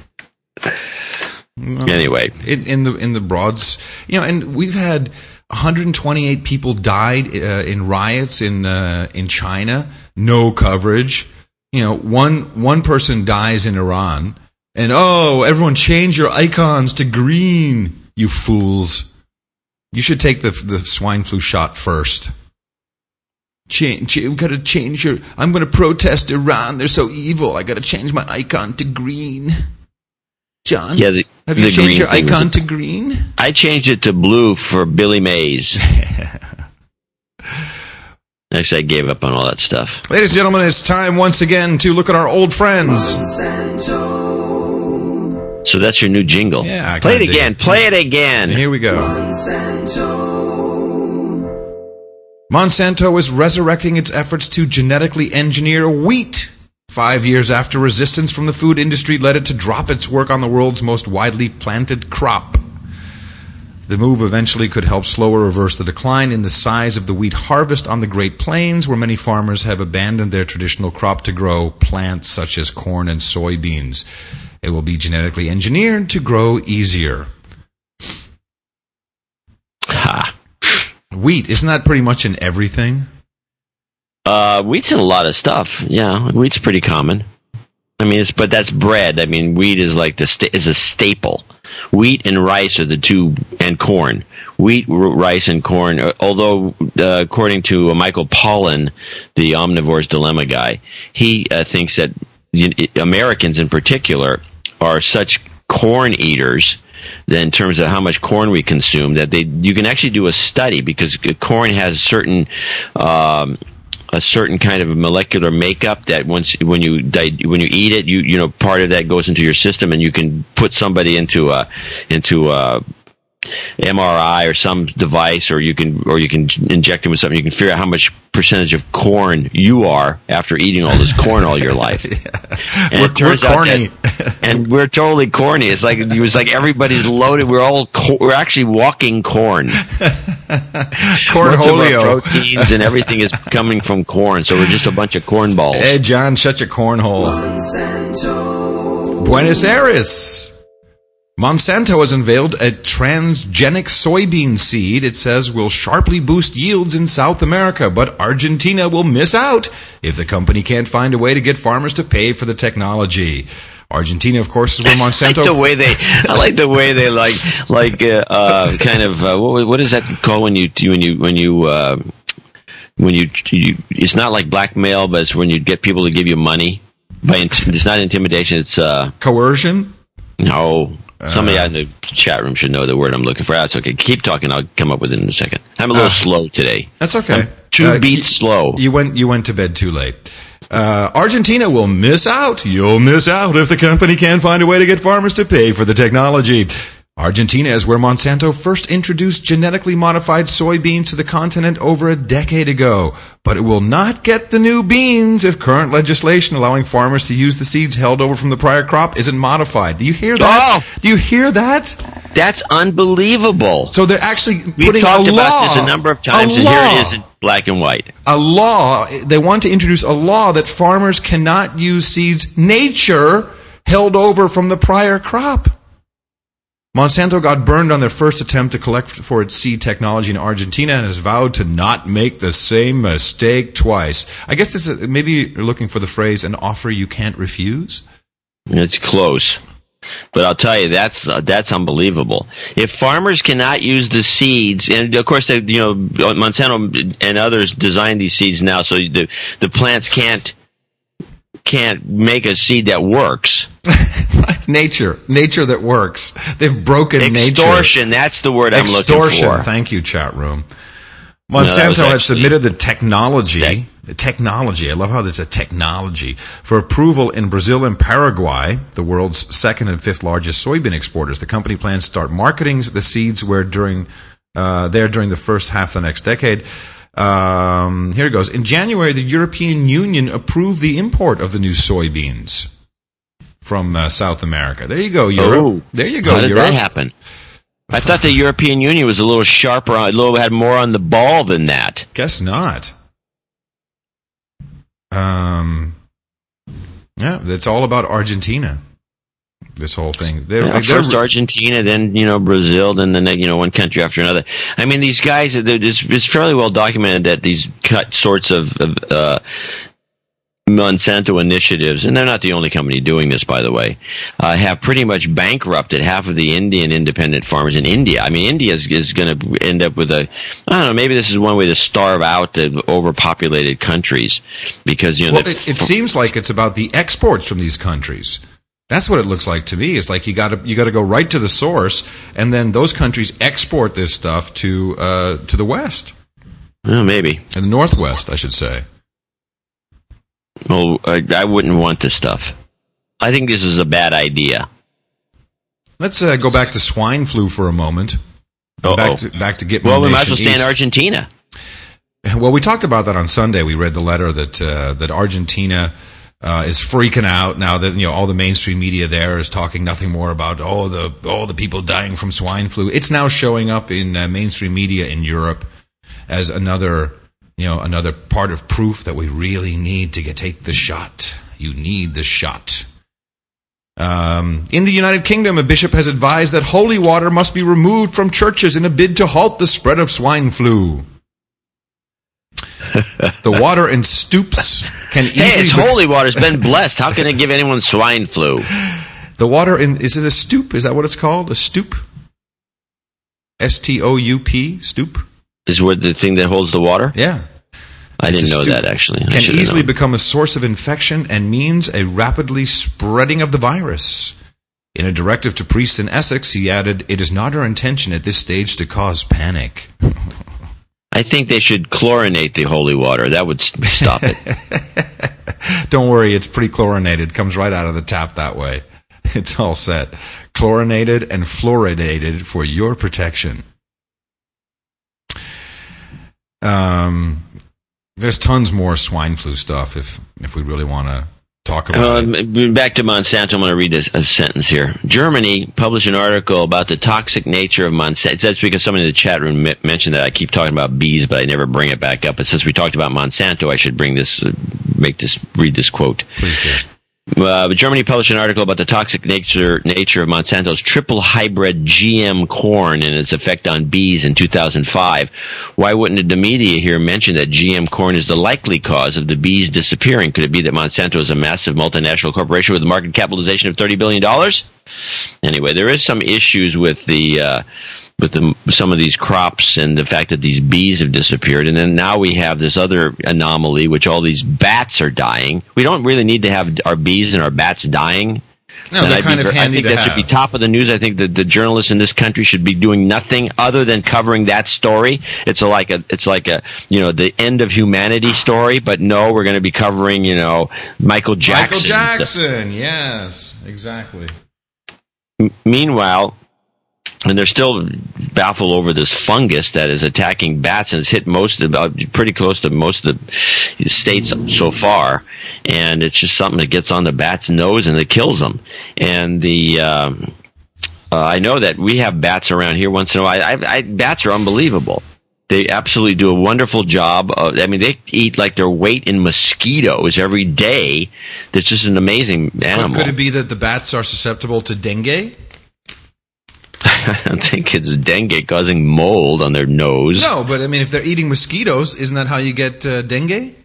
Anyway, in the broads, and we've had 128 people died in riots in China. No coverage. One person dies in Iran, and everyone change your icons to green, you fools. You should take the swine flu shot first. We've got to change your. I'm going to protest Iran. They're so evil. I got to change my icon to green. John, have you changed your icon to green? I changed it to blue for Billy Mays. Actually, I gave up on all that stuff. Ladies and gentlemen, it's time once again to look at our old friends. So that's your new jingle. Yeah, play it again. Play it again. Here we go. Monsanto is resurrecting its efforts to genetically engineer wheat. 5 years after resistance from the food industry led it to drop its work on the world's most widely planted crop. The move eventually could help slow or reverse the decline in the size of the wheat harvest on the Great Plains, where many farmers have abandoned their traditional crop to grow plants such as corn and soybeans. It will be genetically engineered to grow easier. Ha. Wheat, isn't that pretty much in everything? Wheat's in a lot of stuff. Yeah, wheat's pretty common. I mean, but that's bread. I mean, wheat is like is a staple. Wheat and rice are the two, and corn. Wheat, rice, and corn. Although, according to Michael Pollan, the Omnivore's Dilemma guy, he thinks that Americans in particular are such corn eaters that in terms of how much corn we consume, that you can actually do a study, because corn has a certain kind of molecular makeup that when you eat it, you part of that goes into your system, and you can put somebody into a MRI or some device, or you can inject them with something. You can figure out how much percentage of corn you are after eating all this corn all your life. Yeah. And we're corny, and we're totally corny. It's like everybody's loaded. We're actually walking corn. Cornholio. Proteins and everything is coming from corn, so we're just a bunch of corn balls. Hey, John, shut your cornhole. Buenos Aires. Monsanto has unveiled a transgenic soybean seed it says will sharply boost yields in South America, but Argentina will miss out if the company can't find a way to get farmers to pay for the technology. Argentina, of course, is where Monsanto... I like the way they what is that called when you it's not like blackmail, but it's when you get people to give you money. It's not intimidation, it's coercion? No. Somebody out in the chat room should know the word I'm looking for. That's okay. Keep talking. I'll come up with it in a second. I'm a little slow today. That's okay. I'm 2 beats slow. You went to bed too late. Argentina will miss out. You'll miss out if the company can't find a way to get farmers to pay for the technology. Argentina is where Monsanto first introduced genetically modified soybeans to the continent over a decade ago. But it will not get the new beans if current legislation allowing farmers to use the seeds held over from the prior crop isn't modified. Do you hear that? Oh! Do you hear that? That's unbelievable. So they're actually putting We've talked a law, about this a number of times, and here it is in black and white. A law. They want to introduce a law that farmers cannot use seeds nature held over from the prior crop. Monsanto got burned on their first attempt to collect for its seed technology in Argentina and has vowed to not make the same mistake twice. I guess this is, maybe you're looking for the phrase, an offer you can't refuse? It's close. But I'll tell you, that's unbelievable. If farmers cannot use the seeds, and of course, Monsanto and others designed these seeds now, so the plants can't make a seed that works. Nature that works. They've broken Extortion, nature. that's the word I'm looking for. Extortion. Thank you, chat room. Monsanto has submitted the technology, I love how there's a technology, for approval in Brazil and Paraguay, the world's second and fifth largest soybean exporters. The company plans to start marketing the seeds during the first half of the next decade. Here it goes. In January, the European Union approved the import of the new soybeans from South America. There you go, Europe. Oh, there you go, how did Europe. that happen? I thought the European Union was a little sharper, had more on the ball than that. Guess not. Yeah, it's all about Argentina. This whole thing. First Argentina, then Brazil, then one country after another. I mean, these guys. It's fairly well documented that these sorts of Monsanto initiatives, and they're not the only company doing this, by the way, have pretty much bankrupted half of the Indian independent farmers in India. I mean, India is going to end up with maybe this is one way to starve out the overpopulated countries because, it seems like it's about the exports from these countries. That's what it looks like to me. It's like you got to go right to the source, and then those countries export this stuff to the West. Well, maybe. In the Northwest, I should say. Well, I wouldn't want this stuff. I think this is a bad idea. Let's go back to swine flu for a moment. Back to Gitmo. Well, we might as well stay in Argentina. Well, we talked about that on Sunday. We read the letter that Argentina is freaking out now that all the mainstream media there is talking nothing more about all the people dying from swine flu. It's now showing up in mainstream media in Europe as another part of proof that we really need to take the shot. You need the shot. In the United Kingdom, a bishop has advised that holy water must be removed from churches in a bid to halt the spread of swine flu. The water in stoops can easily... Hey, it's holy water. It's been blessed. How can it give anyone swine flu? The water in... Is it a stoop? Is that what it's called? A stoop? S-T-O-U-P? Stoop? Is what the thing that holds the water? Yeah. I didn't know that, actually. Can easily become a source of infection and means a rapidly spreading of the virus. In a directive to priests in Essex, he added, "It is not our intention at this stage to cause panic." I think they should chlorinate the holy water. That would stop it. Don't worry, it's pretty chlorinated. Comes right out of the tap that way. It's all set. Chlorinated and fluoridated for your protection. There's tons more swine flu stuff if we really want to talk about it. Back to Monsanto, I'm going to read a sentence here. Germany published an article about the toxic nature of Monsanto. That's because somebody in the chat room mentioned that I keep talking about bees, but I never bring it back up. But since we talked about Monsanto, I should read this quote. Please do. Germany published an article about the toxic nature of Monsanto's triple hybrid GM corn and its effect on bees in 2005. Why wouldn't the media here mention that GM corn is the likely cause of the bees disappearing? Could it be that Monsanto is a massive multinational corporation with a market capitalization of $30 billion? Anyway, there is some issues with some of these crops and the fact that these bees have disappeared. And then now we have this other anomaly, which all these bats are dying. We don't really need to have our bees and our bats dying. No, they're kind of handy to have. I think that should be top of the news. I think that the journalists in this country should be doing nothing other than covering that story. It's like a the end of humanity story. But no, we're going to be covering Michael Jackson. Michael Jackson, yes, exactly. Meanwhile, and they're still baffled over this fungus that is attacking bats, and it's hit pretty close to most of the states so far. And it's just something that gets on the bat's nose and it kills them. And I know that we have bats around here once in a while. Bats are unbelievable. They absolutely do a wonderful job. They eat like their weight in mosquitoes every day. That's just an amazing animal. Could it be that the bats are susceptible to dengue? I don't think it's dengue causing mold on their nose. No, but if they're eating mosquitoes, isn't that how you get dengue?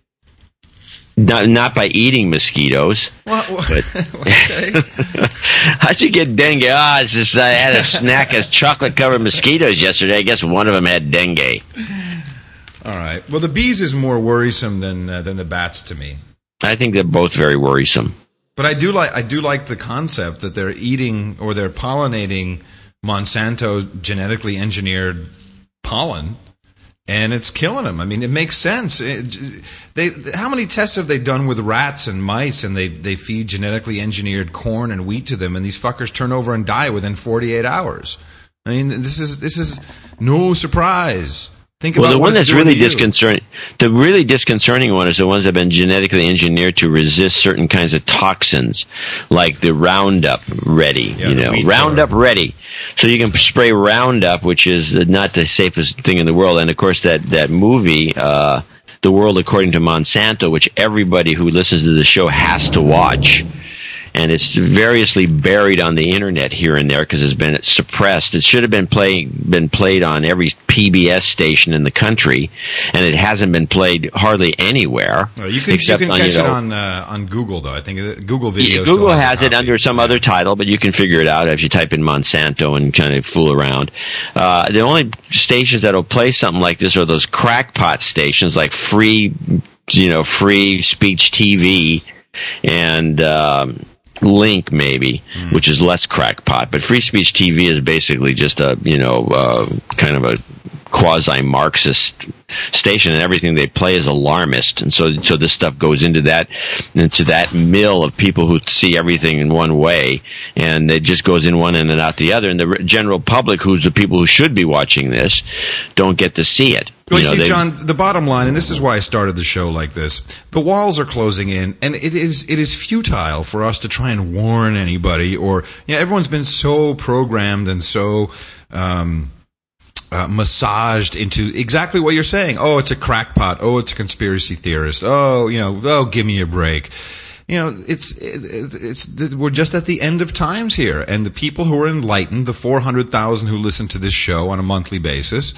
Not by eating mosquitoes. Well, okay. How'd you get dengue? It's just I had a snack of chocolate-covered mosquitoes yesterday. I guess one of them had dengue. All right. Well, the bees is more worrisome than the bats to me. I think they're both very worrisome. But I do like the concept that they're eating or they're pollinating Monsanto genetically engineered pollen, and it's killing them. It makes sense. How many tests have they done with rats and mice, and they feed genetically engineered corn and wheat to them, and these fuckers turn over and die within 48 hours? This is no surprise. Think about the one that's really disconcerting. The really disconcerting one is the ones that have been genetically engineered to resist certain kinds of toxins, like the Roundup Ready. Roundup Ready. So you can spray Roundup, which is not the safest thing in the world. And of course, that movie, The World According to Monsanto, which everybody who listens to the show has to watch. And it's variously buried on the internet here and there because it's been suppressed. It should have been played on every PBS station in the country, and it hasn't been played hardly anywhere. Well, you can catch it on Google, though. I think Google Video. Google has it under some other title, but you can figure it out if you type in Monsanto and kind of fool around. The only stations that will play something like this are those crackpot stations, like free speech TV and Link, maybe, which is less crackpot, but Free Speech TV is basically just a kind of a quasi-Marxist station, and everything they play is alarmist, and so this stuff goes into that mill of people who see everything in one way, and it just goes in one end and out the other, and the general public, who's the people who should be watching this, don't get to see it. Well, John, the bottom line, and this is why I started the show like this, the walls are closing in, and it is futile for us to try and warn anybody, or everyone's been so programmed and so massaged into exactly what you're saying. Oh, it's a crackpot. Oh, it's a conspiracy theorist. Oh, give me a break. We're just at the end of times here, and the people who are enlightened, the 400,000 who listen to this show on a monthly basis,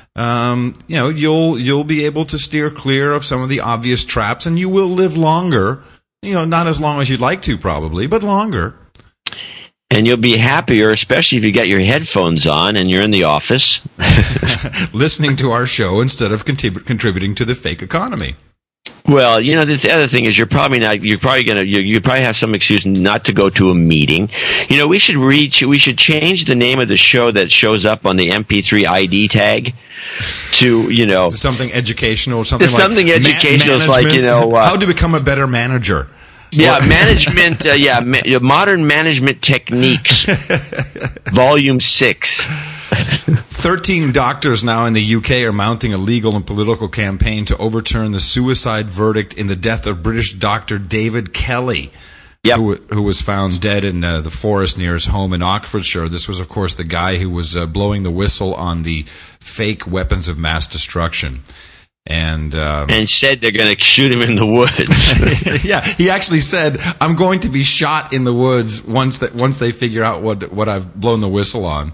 you'll be able to steer clear of some of the obvious traps, and you will live longer. Not as long as you'd like to, probably, but longer. And you'll be happier, especially if you got your headphones on and you're in the office. Listening to our show instead of contributing to the fake economy. Well, the other thing is you probably have some excuse not to go to a meeting. We should change the name of the show that shows up on the MP3 ID tag to, something educational, something educational. It's like, how to become a better manager. Yeah, management. Modern management techniques. Volume 6. 13 doctors now in the UK are mounting a legal and political campaign to overturn the suicide verdict in the death of British doctor David Kelly, who was found dead in the forest near his home in Oxfordshire. This was, of course, the guy who was blowing the whistle on the fake weapons of mass destruction. And said they're going to shoot him in the woods. Yeah, he actually said, "I'm going to be shot in the woods once they figure out what I've blown the whistle on."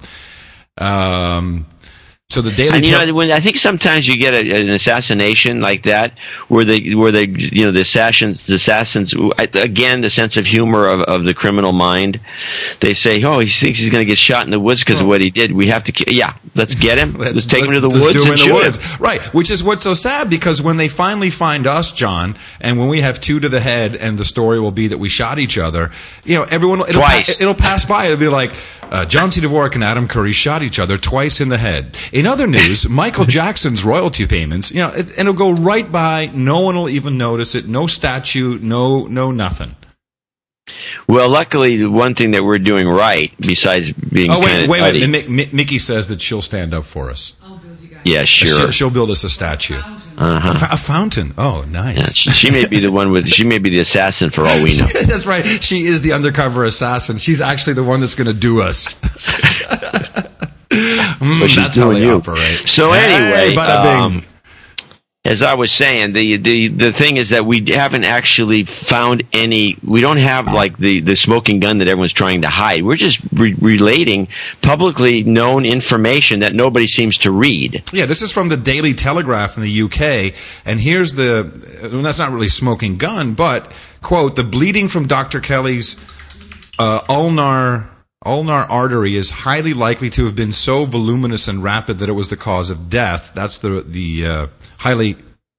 So the Daily when I think sometimes you get an assassination like that, where the assassins again, the sense of humor of the criminal mind, they say, "Oh, he thinks he's going to get shot in the woods because of what he did. We have to, let's get him. Let's take him to the woods and shoot him." Right, which is what's so sad, because when they finally find us, John, and when we have 2 to the head, and the story will be that we shot each other, everyone it'll pass by. It'll be like John C. Dvorak and Adam Curry shot each other twice in the head. In other news, Michael Jackson's royalty payments, and it'll go right by. No one will even notice it. No statue, no nothing. Well, luckily, the one thing that we're doing right, besides being wait. Mickey says that she'll stand up for us. Yeah, sure. She'll build us a statue. A fountain. Oh, nice. Yeah, she may be the one she may be the assassin for all we know. That's right. She is the undercover assassin. She's actually the one that's going to do us. But that's how they operate. So anyway, as I was saying, the thing is that we haven't actually found any. We don't have like the smoking gun that everyone's trying to hide. We're just relating publicly known information that nobody seems to read. Yeah, this is from the Daily Telegraph in the UK, and here's that's not really smoking gun, but quote: "The bleeding from Dr. Kelly's ulnar artery is highly likely to have been so voluminous and rapid that it was the cause of death." That's the highly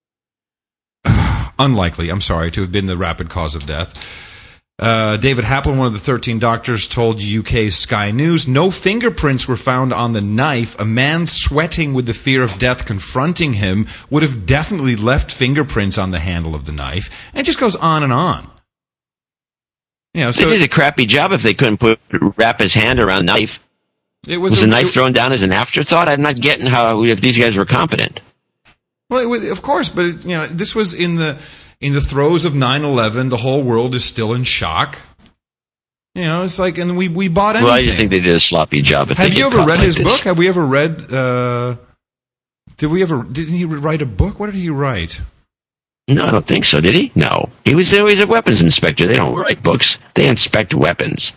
unlikely, to have been the rapid cause of death. David Haplin, one of the 13 doctors, told UK's Sky News, "No fingerprints were found on the knife. A man sweating with the fear of death confronting him would have definitely left fingerprints on the handle of the knife." And it just goes on and on. They did a crappy job if they couldn't wrap his hand around the knife. Was the knife thrown down as an afterthought? I'm not getting if these guys were competent. Well, of course, but this was in the throes of 9/11. The whole world is still in shock. It's like, and we bought anything. Well, I just think they did a sloppy job. Have you ever read his book? Have we ever read? Didn't he write a book? What did he write? No, I don't think so. Did he? No. He was a weapons inspector. They don't write books. They inspect weapons.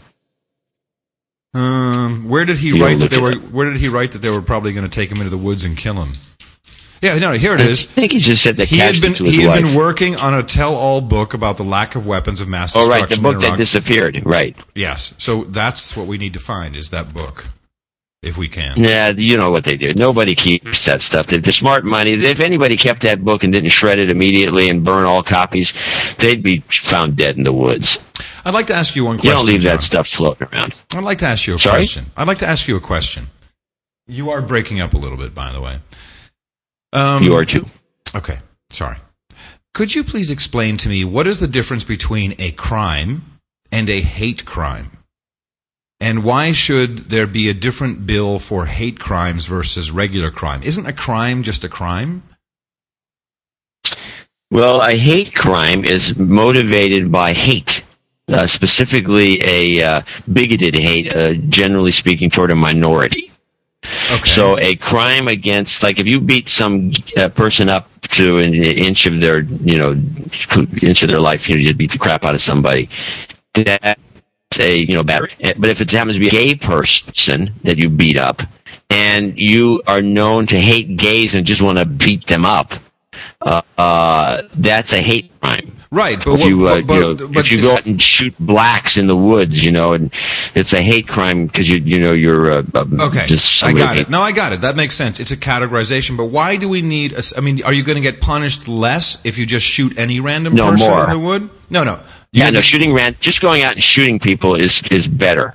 Where did he write that they were probably going to take him into the woods and kill him? Yeah, no, here it is. I think he just said that he had been working on a tell-all book about the lack of weapons of mass destruction. Oh, right, the book that disappeared, right. Yes, so that's what we need to find, is that book, if we can. Yeah, you know what they do. Nobody keeps that stuff. They're smart money. If anybody kept that book and didn't shred it immediately and burn all copies, they'd be found dead in the woods. I'd like to ask you one question, You don't leave John. that stuff floating around. I'd like to ask you a question. I'd like to ask you a question. You are breaking up a little bit, by the way. You are too. Okay, sorry. Could you please explain to me what is the difference between a crime and a hate crime? And why should there be a different bill for hate crimes versus regular crime? Isn't a crime just a crime? Well, a hate crime is motivated by hate, specifically a bigoted hate, generally speaking, toward a minority. Okay. So a crime against, like if you beat some person up to an inch of their, life, you just beat the crap out of somebody, that's a, battery. But if it happens to be a gay person that you beat up, and you are known to hate gays and just want to beat them up, that's a hate crime. Right, but if you go out and shoot blacks in the woods, and it's a hate crime because you're okay. I got it. No, I got it. That makes sense. It's a categorization. But why do we need? Are you going to get punished less if you just shoot any random person in the wood? No. Shooting just going out and shooting people is better.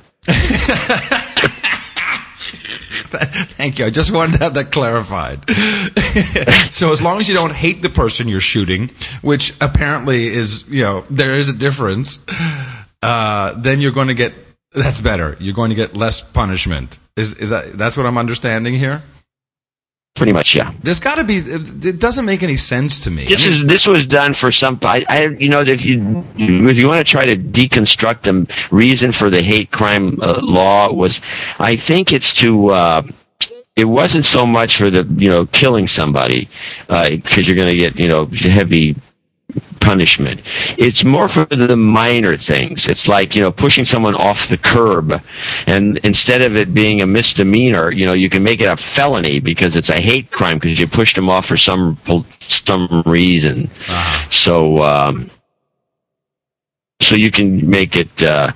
Thank you. I just wanted to have that clarified. So as long as you don't hate the person you're shooting, which apparently is, there is a difference, then you're going to get, that's better. You're going to get less punishment. Is that's what I'm understanding here? Pretty much, yeah. There's got to be. It doesn't make any sense to me. This was done for some. If you want to try to deconstruct the reason for the hate crime law was, I think it's to it wasn't so much for the, killing somebody, because you're going to get, heavy punishment. It's more for the minor things. It's like, pushing someone off the curb, and instead of it being a misdemeanor, you can make it a felony because it's a hate crime because you pushed them off for some reason. So you can make it, the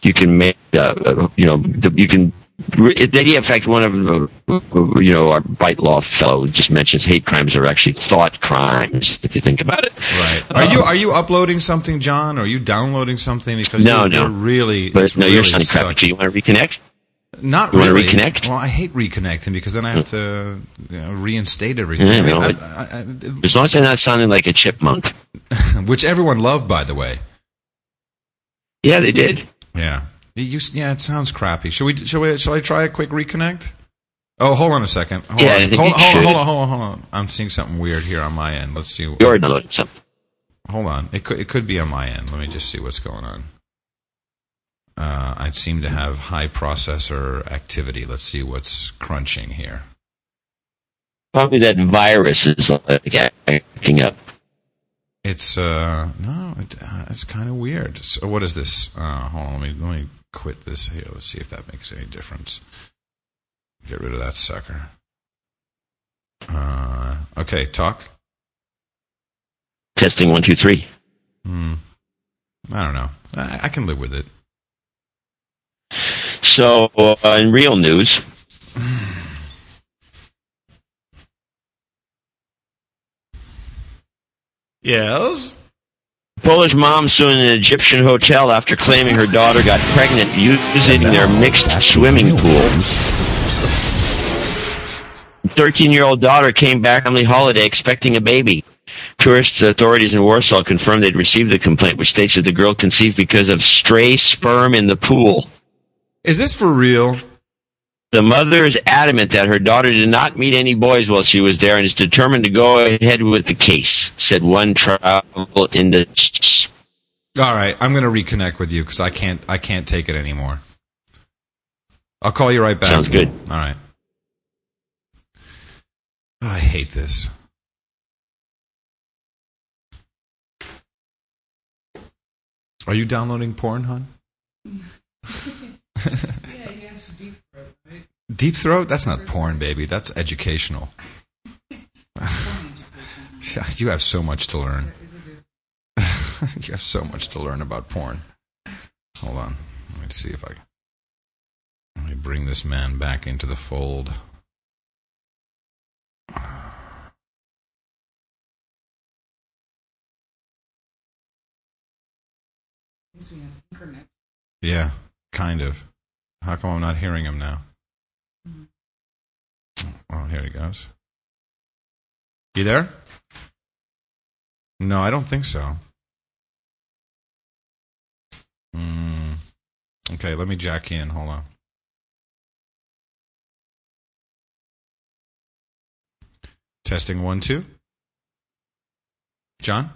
idea, in fact, one of our Bite Law fellow just mentions hate crimes are actually thought crimes, if you think about it. Right. Are you uploading something, John? Or are you downloading something? Because you're really... But no, really you're sounding crappy. Do you want to reconnect? Not you really. Want to reconnect? Well, I hate reconnecting because then I have to reinstate everything. As long as I'm not sounding like a chipmunk. Which everyone loved, by the way. Yeah, they did. Yeah. It sounds crappy. Shall I try a quick reconnect? Oh, hold on a second. Hold on. I'm seeing something weird here on my end. Let's see. You're downloading something. Hold on. It could be on my end. Let me just see what's going on. I seem to have high processor activity. Let's see what's crunching here. Probably that virus is acting up. It's it's kind of weird. So what is this? Hold on. Let me quit this here. Let's see if that makes any difference. Get rid of that sucker. Okay, talk. Testing 1, 2, 3. I don't know. I can live with it. So, in real news, yes. Polish mom suing an Egyptian hotel after claiming her daughter got pregnant using their mixed swimming pool. 13-year-old daughter came back on the holiday expecting a baby. Tourist authorities in Warsaw confirmed they'd received the complaint, which states that the girl conceived because of stray sperm in the pool. Is this for real? The mother is adamant that her daughter did not meet any boys while she was there and is determined to go ahead with the case, said one travel industry. All right, I'm going to reconnect with you because I can't take it anymore. I'll call you right back. Sounds good. All right. Oh, I hate this. Are you downloading porn, hon? Yeah, he asked for Deep Throat, right? Deep Throat? That's not porn, baby. That's educational. You have so much to learn. You have so much to learn about porn. Hold on. Let me see if let me bring this man back into the fold. Yeah, kind of. How come I'm not hearing him now? Oh, here he goes. You there? No, I don't think so. Okay, let me jack in. Hold on. Testing 1, 2. John?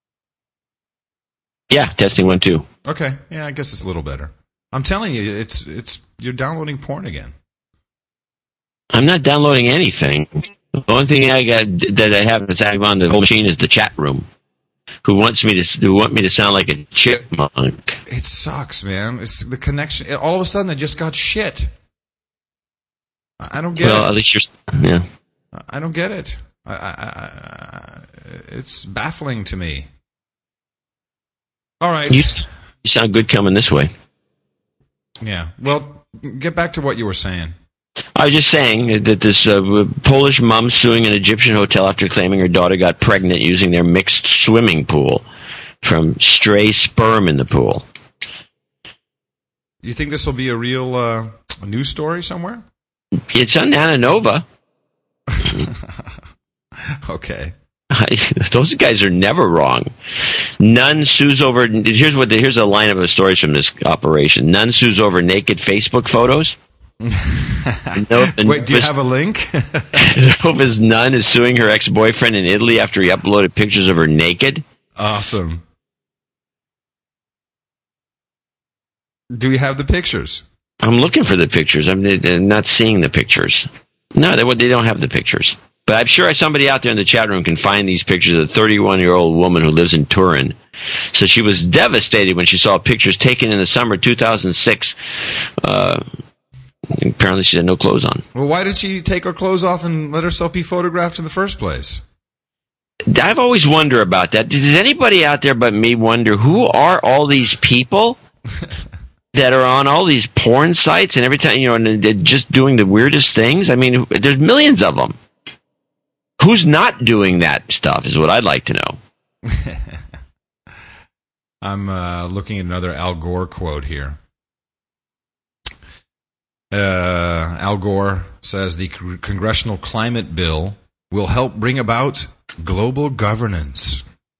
Yeah, testing 1, 2. Okay, yeah, I guess it's a little better. I'm telling you, it's you're downloading porn again. I'm not downloading anything. The only thing I got that I have to tag on the whole machine is the chat room. Who want me to sound like a chipmunk? It sucks, man. It's the connection. All of a sudden, it just got shit. I don't get it. Well, at least yeah. I don't get it. It's baffling to me. All right. You sound good coming this way. Yeah. Well, get back to what you were saying. I was just saying that this Polish mom suing an Egyptian hotel after claiming her daughter got pregnant using their mixed swimming pool from stray sperm in the pool. You think this will be a real news story somewhere? It's on Nana Nova. Okay. Those guys are never wrong. Nun sues over. Here's a lineup of stories from this operation. Nun sues over naked Facebook photos. Wait, do you have a link? Nova's nun is suing her ex-boyfriend in Italy after he uploaded pictures of her naked. Awesome. Do you have the pictures? I'm looking for the pictures. I'm not seeing the pictures. No, they don't have the pictures. But I'm sure somebody out there in the chat room can find these pictures of the 31-year-old woman who lives in Turin. So she was devastated when she saw pictures taken in the summer 2006. Apparently she had no clothes on. Well, why did she take her clothes off and let herself be photographed in the first place? I've always wondered about that. Does anybody out there but me wonder who are all these people that are on all these porn sites and every time, and they're just doing the weirdest things? I mean, there's millions of them. Who's not doing that stuff is what I'd like to know. I'm looking at another Al Gore quote here. Al Gore says the Congressional Climate Bill will help bring about global governance.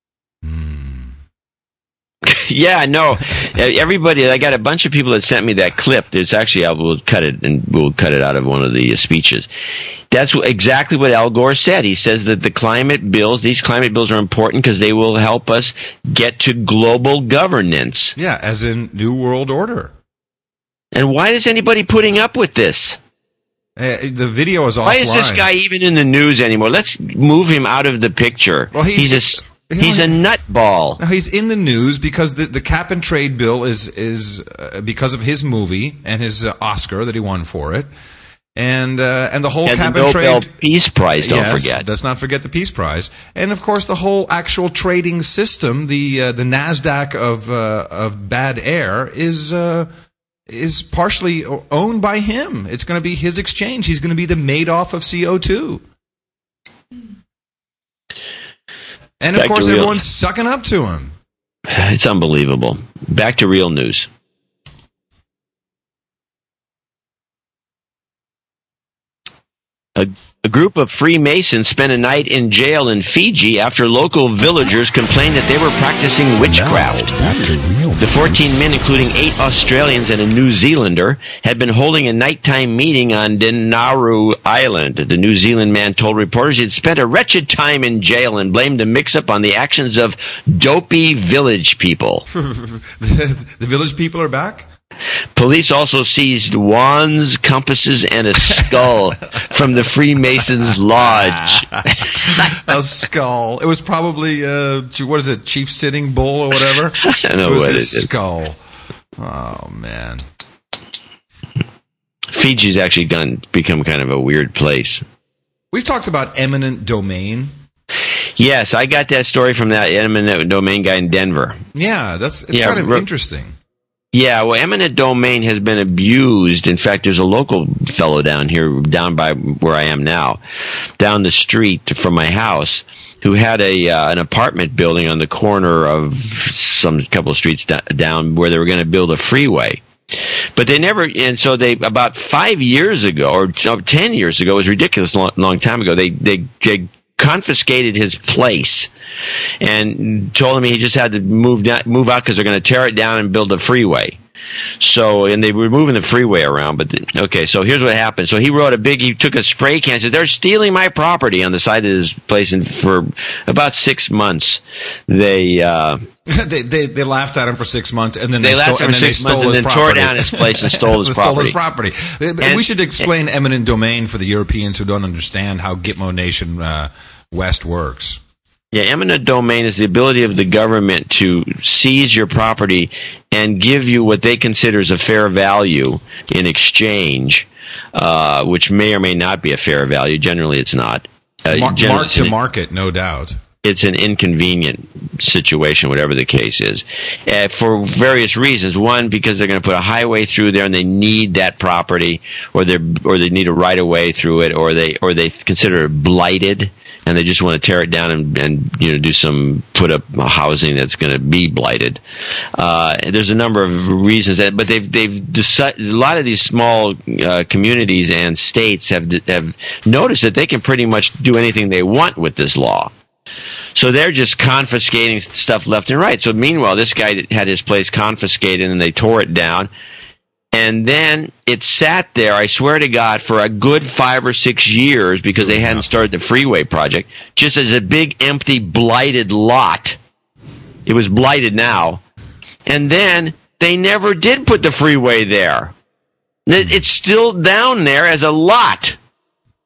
Yeah, no. Everybody, I got a bunch of people that sent me that clip. It's actually, we'll cut it out of one of the speeches. That's exactly what Al Gore said. He says that these climate bills are important because they will help us get to global governance. Yeah, as in New World Order. And why is anybody putting up with this? The video is offline. Why is this guy even in the news anymore? Let's move him out of the picture. Well, he's a nutball. No, he's in the news because the cap and trade bill is because of his movie and his Oscar that he won for it, and the whole cap and trade Nobel Peace Prize. Don't forget. Let's not forget the Peace Prize, and of course the whole actual trading system, the NASDAQ of bad air is partially owned by him. It's going to be his exchange. He's going to be the Madoff of CO2. And, of course, everyone's sucking up to him. It's unbelievable. Back to real news. A group of Freemasons spent a night in jail in Fiji after local villagers complained that they were practicing witchcraft. The 14 men, including 8 Australians and a New Zealander, had been holding a nighttime meeting on Dinaru Island. The New Zealand man told reporters he had spent a wretched time in jail and blamed the mix-up on the actions of dopey village people. The village people are back? Police also seized wands, compasses, and a skull from the Freemasons' lodge. A skull. It was probably, what is it, Chief Sitting Bull or whatever? I don't know what it is. Skull. Oh, man. Fiji's actually become kind of a weird place. We've talked about eminent domain. Yes, I got that story from that eminent domain guy in Denver. Yeah, it's kind of interesting. Yeah, well, eminent domain has been abused. In fact, there's a local fellow down by where I am now, down the street from my house, who had an apartment building on the corner of some couple of streets down where they were going to build a freeway. But they never, and so about 5 years ago, or 10 years ago, it was ridiculous, long time ago, they confiscated his place and told him he just had to move out because they're going to tear it down and build a freeway. So, and they were moving the freeway around, okay, so here's what happened. So he took a spray can and said, they're stealing my property on the side of his place, and for about 6 months, they laughed at him for 6 months, and then they tore down his place and stole his property. We should explain eminent domain for the Europeans who don't understand how Gitmo Nation West works. Yeah, eminent domain is the ability of the government to seize your property and give you what they consider as a fair value in exchange, which may or may not be a fair value. Generally, it's not. Mark to market, no doubt. It's an inconvenient situation, whatever the case is, for various reasons. One, because they're going to put a highway through there and they need that property, or they need a right of way through it, or they consider it blighted and they just want to tear it down and put up housing that's going to be blighted. There's a number of reasons but they've decided, a lot of these small communities and states have noticed that they can pretty much do anything they want with this law. So they're just confiscating stuff left and right. So meanwhile, this guy had his place confiscated and they tore it down. And then it sat there, I swear to God, for a good 5 or 6 years because they hadn't started the freeway project, just as a big, empty, blighted lot. It was blighted now. And then they never did put the freeway there. It's still down there as a lot.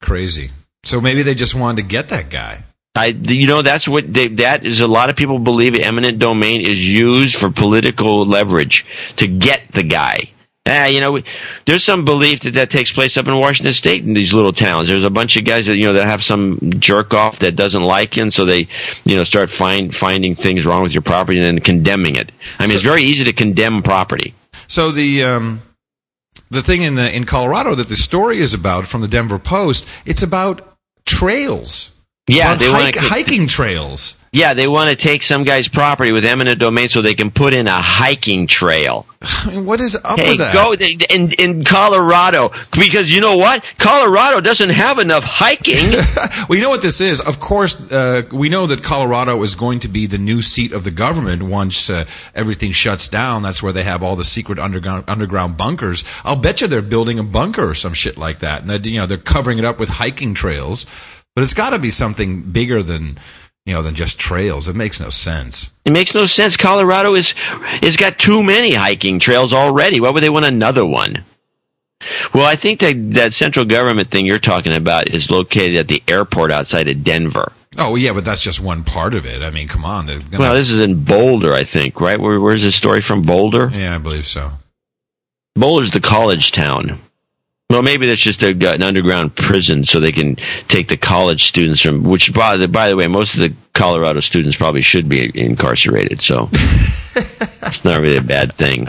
crazy. So maybe they just wanted to get that guy. That's what that is. A lot of people believe eminent domain is used for political leverage to get the guy. There's some belief that takes place up in Washington State in these little towns. There's a bunch of guys that that have some jerk off that doesn't like you, and so they start finding things wrong with your property and then condemning it. It's very easy to condemn property. So the thing in Colorado that the story is about from the Denver Post, it's about trails. Yeah, they want hiking trails. Yeah, they want to take some guy's property with eminent domain so they can put in a hiking trail. What is up with that? Go in Colorado, because you know what? Colorado doesn't have enough hiking. Well, you know what this is? Of course, we know that Colorado is going to be the new seat of the government once everything shuts down. That's where they have all the secret underground bunkers. I'll bet you they're building a bunker or some shit like that, and they're covering it up with hiking trails. But it's got to be something bigger than just trails. It makes no sense. It makes no sense. Colorado is got too many hiking trails already. Why would they want another one? Well, I think that central government thing you're talking about is located at the airport outside of Denver. Oh, yeah, but that's just one part of it. Come on. Well, this is in Boulder, I think, right? Where's this story from? Boulder? Yeah, I believe so. Boulder's the college town. Well, maybe that's just an underground prison so they can take the college students from, which, by the way, most of the Colorado students probably should be incarcerated, so it's not really a bad thing.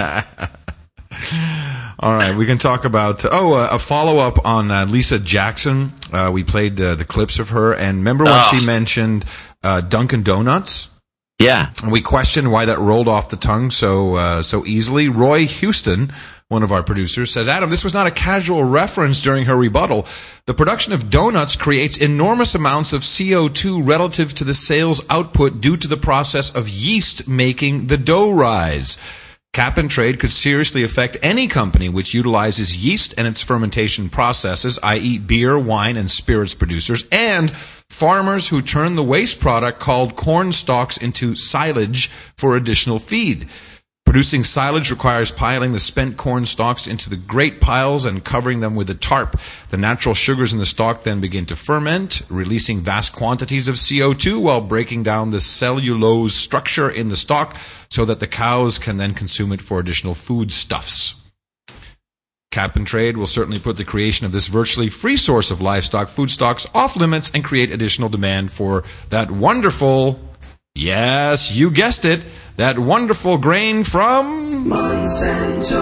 All right, we can talk about, a follow-up on Lisa Jackson. We played the clips of her, and remember when she mentioned Dunkin' Donuts? Yeah. And we questioned why that rolled off the tongue so easily. Roy Houston, one of our producers, says, Adam, this was not a casual reference during her rebuttal. The production of donuts creates enormous amounts of CO2 relative to the sales output due to the process of yeast making the dough rise. Cap and trade could seriously affect any company which utilizes yeast and its fermentation processes, i.e. beer, wine, and spirits producers, and farmers who turn the waste product called corn stalks into silage for additional feed. Producing silage requires piling the spent corn stalks into the great piles and covering them with a tarp. The natural sugars in the stalk then begin to ferment, releasing vast quantities of CO2 while breaking down the cellulose structure in the stalk so that the cows can then consume it for additional foodstuffs. Cap and trade will certainly put the creation of this virtually free source of livestock food stocks off limits and create additional demand for that wonderful, yes, you guessed it, that wonderful grain from Monsanto.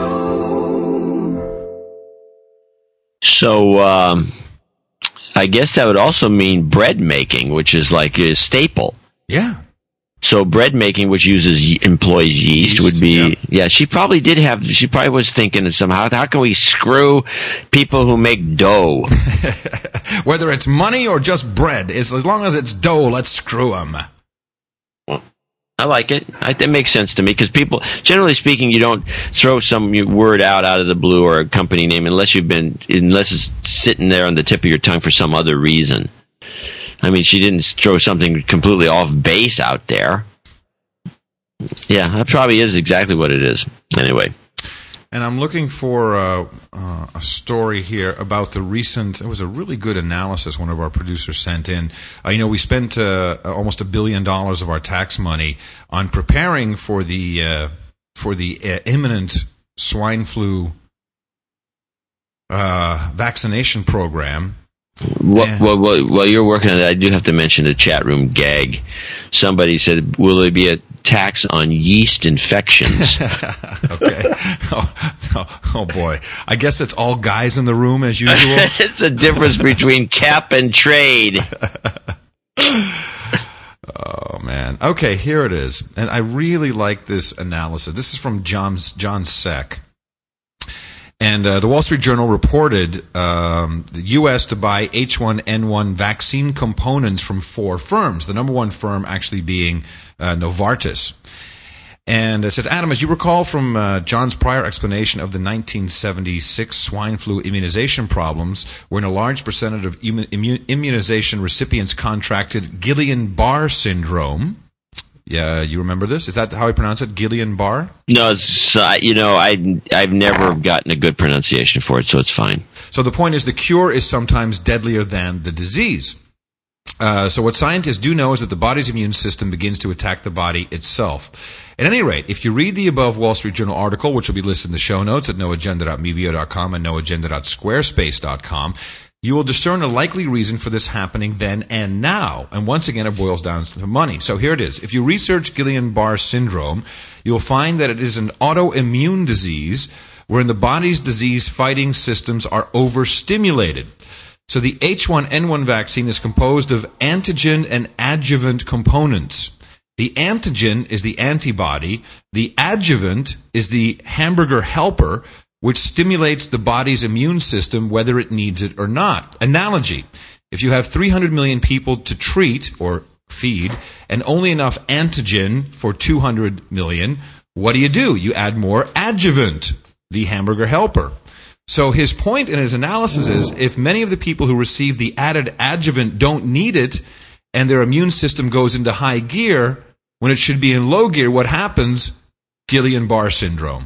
So, I guess that would also mean bread making, which is like a staple. Yeah. So bread making, which employs yeast, would be, she probably was thinking of somehow, how can we screw people who make dough? Whether it's money or just bread, as long as it's dough, let's screw them. I like it. That makes sense to me because people, generally speaking, you don't throw some word out of the blue or a company name unless it's sitting there on the tip of your tongue for some other reason. She didn't throw something completely off base out there. Yeah, that probably is exactly what it is. Anyway. And I'm looking for a story here about the recent. It was a really good analysis one of our producers sent in. We spent almost $1 billion of our tax money on preparing for the imminent swine flu vaccination program. While you're working on it, I do have to mention the chat room gag. Somebody said, will there be a tax on yeast infections? Okay. Oh, boy. I guess it's all guys in the room as usual. It's a difference between cap and trade. Oh, man. Okay, here it is. And I really like this analysis. This is from John Seck. And the Wall Street Journal reported the U.S. to buy H1N1 vaccine components from 4 firms, the number one firm actually being Novartis. And it says, Adam, as you recall from John's prior explanation of the 1976 swine flu immunization problems, when a large percentage of immunization recipients contracted Guillain-Barré syndrome, Yeah, you remember this? Is that how I pronounce it? Guillain-Barré? No, it's, I've never gotten a good pronunciation for it, so it's fine. So the point is the cure is sometimes deadlier than the disease. So what scientists do know is that the body's immune system begins to attack the body itself. At any rate, if you read the above Wall Street Journal article, which will be listed in the show notes at noagenda.mevio.com and noagenda.squarespace.com, you will discern a likely reason for this happening then and now. And once again, it boils down to money. So here it is. If you research Guillain-Barré syndrome, you'll find that it is an autoimmune disease wherein the body's disease-fighting systems are overstimulated. So the H1N1 vaccine is composed of antigen and adjuvant components. The antigen is the antibody. The adjuvant is the hamburger helper, which stimulates the body's immune system whether it needs it or not. Analogy: if you have 300 million people to treat or feed and only enough antigen for 200 million, what do? You add more adjuvant, the hamburger helper. So his point in his analysis is if many of the people who receive the added adjuvant don't need it and their immune system goes into high gear when it should be in low gear, what happens? Guillain-Barré syndrome.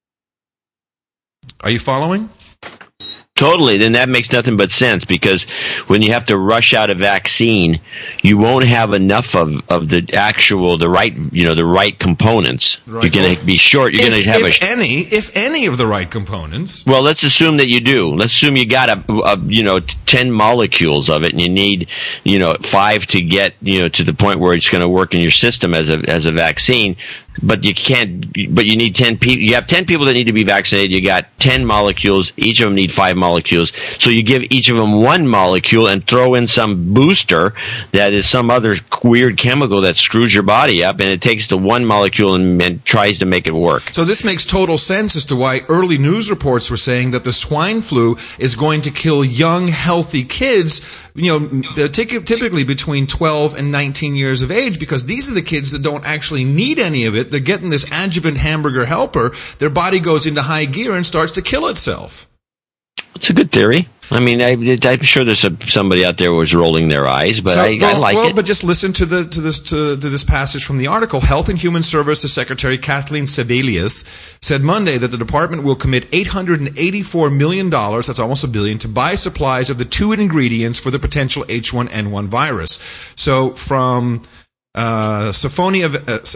Are you following? Totally. Then that makes nothing but sense, because when you have to rush out a vaccine, you won't have enough of the right components. Right. You're going to be short. You're going to have if any of the right components. Well, let's assume that you do. Let's assume you got 10 molecules of it, and you need 5 to get to the point where it's going to work in your system as a vaccine. But you can't. But you need 10 people. You have 10 people that need to be vaccinated. You got 10 molecules. Each of them need 5 molecules. So you give each of them 1 molecule and throw in some booster that is some other weird chemical that screws your body up, and it takes the 1 molecule and tries to make it work. So this makes total sense as to why early news reports were saying that the swine flu is going to kill young, healthy kids. Typically between 12 and 19 years of age, because these are the kids that don't actually need any of it. They're getting this adjuvant hamburger helper. Their body goes into high gear and starts to kill itself. It's a good theory. I mean, I'm sure there's somebody out there who was rolling their eyes, but I like it. But just listen to this passage from the article. Health and Human Services Secretary Kathleen Sebelius said Monday that the department will commit $884 million, that's almost $1 billion, to buy supplies of the 2 ingredients for the potential H1N1 virus. So from Sanofi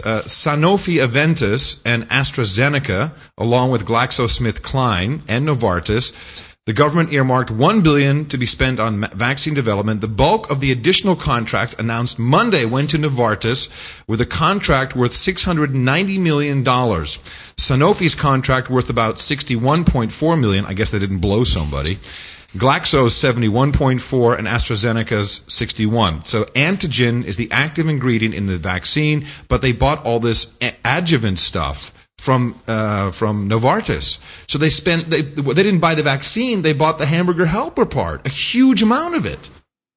Aventis and AstraZeneca, along with GlaxoSmithKline and Novartis, the government earmarked $1 billion to be spent on vaccine development. The bulk of the additional contracts announced Monday went to Novartis, with a contract worth $690 million. Sanofi's contract worth about $61.4 million. I guess they didn't blow somebody. Glaxo's 71.4 and AstraZeneca's 61. So antigen is the active ingredient in the vaccine, but they bought all this adjuvant stuff from Novartis. So they didn't buy the vaccine, they bought the hamburger helper part, a huge amount of it.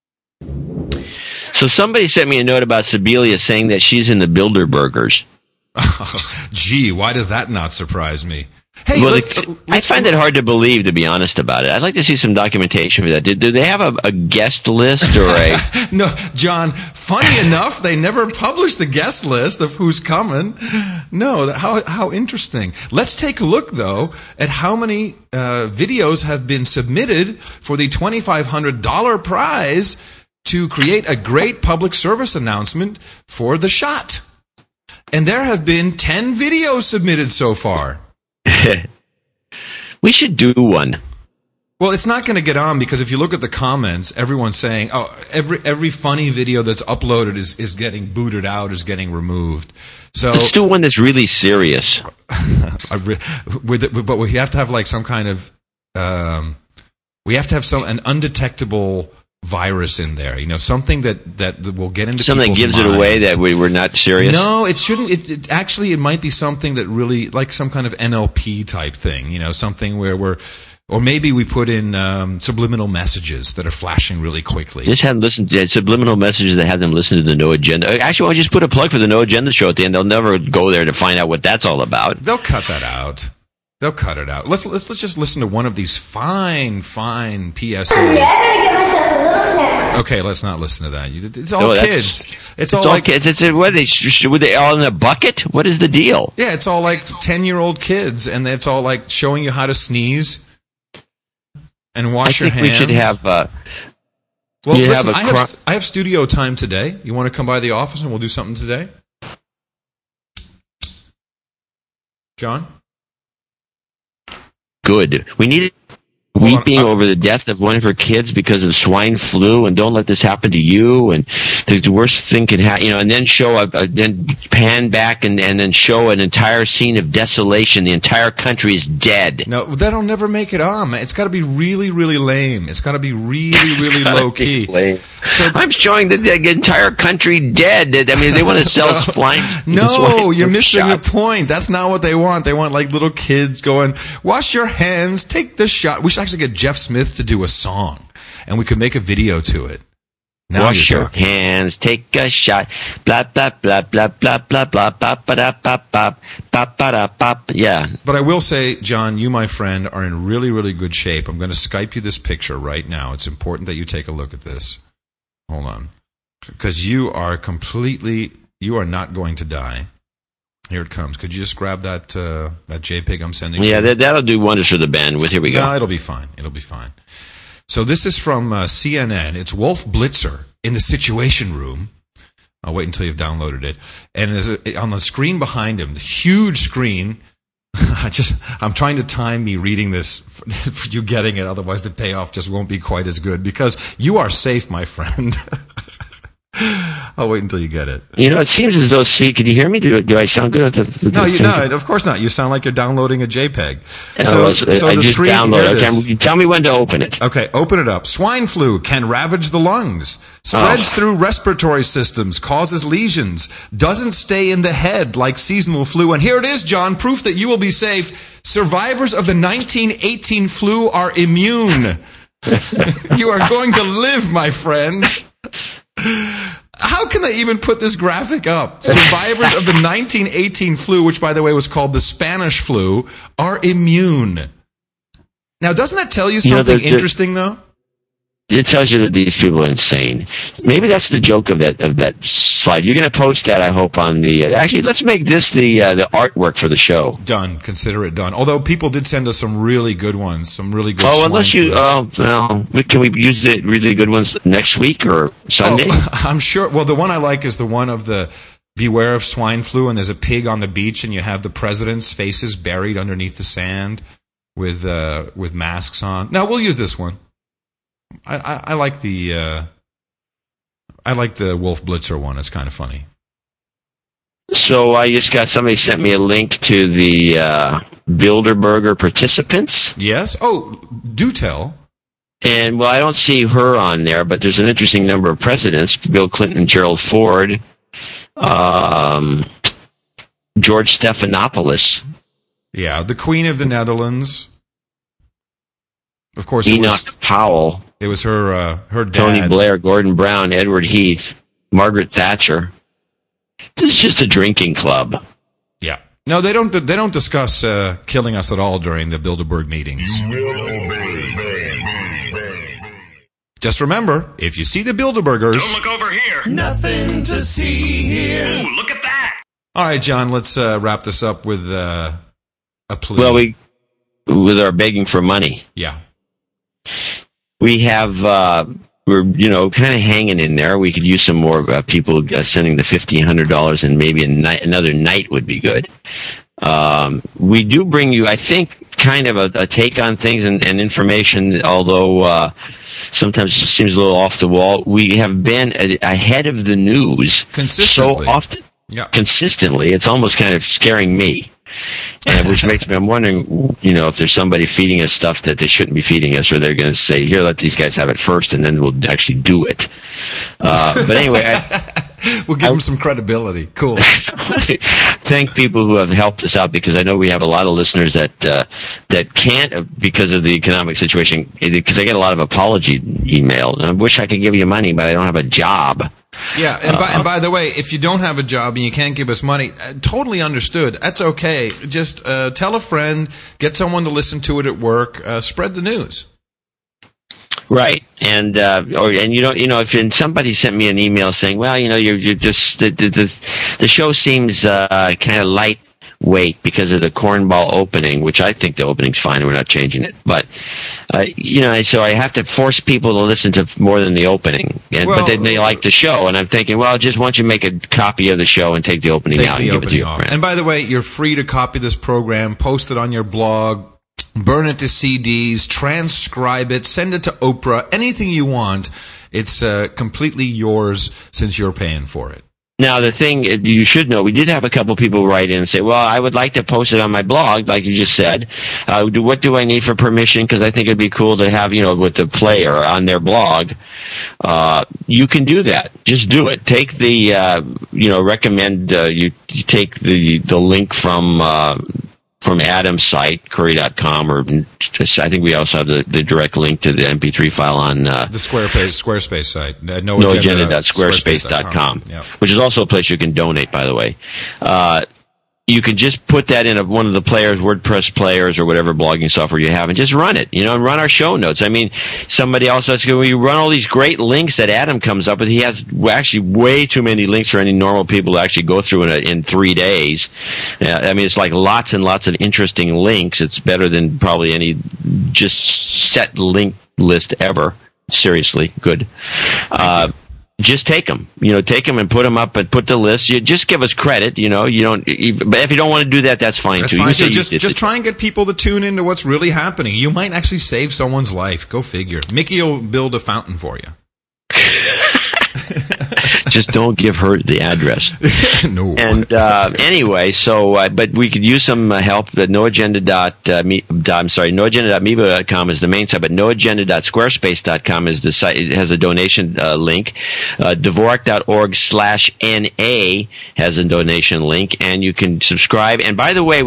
So somebody sent me a note about Sebelius saying that she's in the Bilderbergers. Gee, why does that not surprise me? Hey, well, I find it hard to believe, to be honest about it. I'd like to see some documentation for that. Do they have a guest list or a... No, John, funny enough, they never published the guest list of who's coming. No, how interesting. Let's take a look, though, at how many videos have been submitted for the $2,500 prize to create a great public service announcement for the shot. And there have been 10 videos submitted so far. We should do one. Well, it's not going to get on because if you look at the comments, everyone's saying, "Oh, every funny video that's uploaded is getting booted out, is getting removed." So let's do one that's really serious. But we have to have like some kind of we have to have an undetectable virus in there, something that will get into something that gives minds. It away that we're not serious. No, it shouldn't. It might be something that really, like some kind of NLP type thing, something where or maybe we put in subliminal messages that are flashing really quickly. Just have them listen to subliminal messages that have them listen to the No Agenda. Actually, I'll just put a plug for the No Agenda show at the end. They'll never go there to find out what that's all about. They'll cut that out. They'll cut it out. Let's just listen to one of these fine PSAs. I'm gonna give myself a little Okay, let's not listen to that. It's all kids. It's all like kids. Were they all in a bucket? What is the deal? Yeah, it's all like 10-year-old kids, and it's all like showing you how to sneeze and wash your hands. We should have. Well, listen, I have studio time today. You want to come by the office and we'll do something today? John? Good. We need weeping over the death of one of her kids because of swine flu, and don't let this happen to you. And the worst thing can happen, and then then pan back and then show an entire scene of desolation. The entire country is dead. No, that'll never make it on, man. It's got to be really, really lame. It's got to be really, really low key. So I'm showing the entire country dead. I mean, they want to sell swine. No, you're missing the point. That's not what they want. They want like little kids going, wash your hands, take the shot. We should actually get Jeff Smith to do a song, and we could make a video to it. Now wash your hands, take a shot. Blah blah blah blah blah blah blah blah blah blah blah blah blah. Yeah. But I will say, John, you, my friend, are in really, really good shape. I'm going to Skype you this picture right now. It's important that you take a look at this. Hold on, because you are not going to die. Here it comes. Could you just grab that JPEG I'm sending? Yeah, that'll do wonders for the bandwidth. Here we go. No, it'll be fine. It'll be fine. So this is from CNN. It's Wolf Blitzer in the Situation Room. I'll wait until you've downloaded it. And on the screen behind him, the huge screen. I'm trying to time me reading this for you getting it. Otherwise, the payoff just won't be quite as good because you are safe, my friend. I'll wait until you get it. It seems as though, can you hear me? Do I sound good? No, of course not. You sound like you're downloading a JPEG. So I just downloaded. Okay, tell me when to open it. Okay, open it up. Swine flu can ravage the lungs, spreads through respiratory systems, causes lesions, doesn't stay in the head like seasonal flu. And here it is, John, proof that you will be safe. Survivors of the 1918 flu are immune. You are going to live, my friend. How can they even put this graphic up? Survivors of the 1918 flu, which, by the way, was called the Spanish flu, are immune. Now, doesn't that tell you something interesting, though? It tells you that these people are insane. Maybe that's the joke of that slide. You're going to post that, I hope, on the... actually, let's make this the artwork for the show. Done. Consider it done. Although people did send us some really good ones, some really good can we use the really good ones next week or Sunday? I'm sure. Well, the one I like is the one of the beware of swine flu, and there's a pig on the beach, and you have the president's faces buried underneath the sand with masks on. No, we'll use this one. I like the Wolf Blitzer one. It's kind of funny. So I just got somebody sent me a link to the Bilderberger participants. Yes. Oh, do tell. And I don't see her on there, but there's an interesting number of presidents: Bill Clinton, Gerald Ford, George Stephanopoulos. Yeah, the Queen of the Netherlands. Of course, Enoch Powell. It was her dad. Tony Blair, Gordon Brown, Edward Heath, Margaret Thatcher. This is just a drinking club. Yeah. No, they don't discuss killing us at all during the Bilderberg meetings. You will obey. Just remember, if you see the Bilderbergers... Don't look over here. Nothing to see here. Ooh, look at that. All right, John, let's wrap this up with a plea. Well, with our begging for money. Yeah. We have, we're, kind of hanging in there. We could use some more people sending the $1,500, and maybe another night would be good. We do bring you, I think, kind of a take on things and information, although sometimes it seems a little off the wall. We have been ahead of the news consistently. So often. Yeah. Consistently. It's almost kind of scaring me. Which makes me, I'm wondering, if there's somebody feeding us stuff that they shouldn't be feeding us, or they're going to say, here, let these guys have it first, and then we'll actually do it. But anyway, we'll give them some credibility. Cool. Thank people who have helped us out, because I know we have a lot of listeners that can't because of the economic situation, because I get a lot of apology email. I wish I could give you money, but I don't have a job. Yeah, and by the way, if you don't have a job and you can't give us money, totally understood. That's okay. Just tell a friend, get someone to listen to it at work, spread the news. Right, and if somebody sent me an email saying, well, you're just the show seems kind of lightweight because of the cornball opening, which I think the opening's fine. We're not changing it, but so I have to force people to listen to more than the opening, but then they like the show, and I'm thinking, well, just why don't you make a copy of the show and take the opening out and give it to your friend. And by the way, you're free to copy this program, post it on your blog. Burn it to CDs, transcribe it, send it to Oprah, anything you want. It's completely yours since you're paying for it. Now, the thing you should know, we did have a couple people write in and say, well, I would like to post it on my blog, like you just said. What do I need for permission? Because I think it'd be cool to have, with the player on their blog. You can do that. Just do it. Take the, recommend you take the link from Adam's site, Curry.com, or I think we also have the direct link to the MP3 file on the Squarespace site, noagenda.squarespace.com, which is also a place you can donate, by the way. You can just put that in one of the players, WordPress players, or whatever blogging software you have, and just run it, and run our show notes. I mean, somebody also has to go, we run all these great links that Adam comes up with. He has actually way too many links for any normal people to actually go through in 3 days. I mean, it's like lots and lots of interesting links. It's better than probably any just set link list ever. Seriously, good. Just take them, and put them up and put the list. You just give us credit, you don't. But if you don't want to do that, that's fine too. Fine. Just try and get people to tune into what's really happening. You might actually save someone's life. Go figure. Mickey will build a fountain for you. Just don't give her the address. No. And anyway, but we could use some help. noagenda.amoeba.com is the main site, but noagenda.squarespace.com is the site. It has a donation link. Dvorak.org/NA has a donation link, and you can subscribe. And by the way,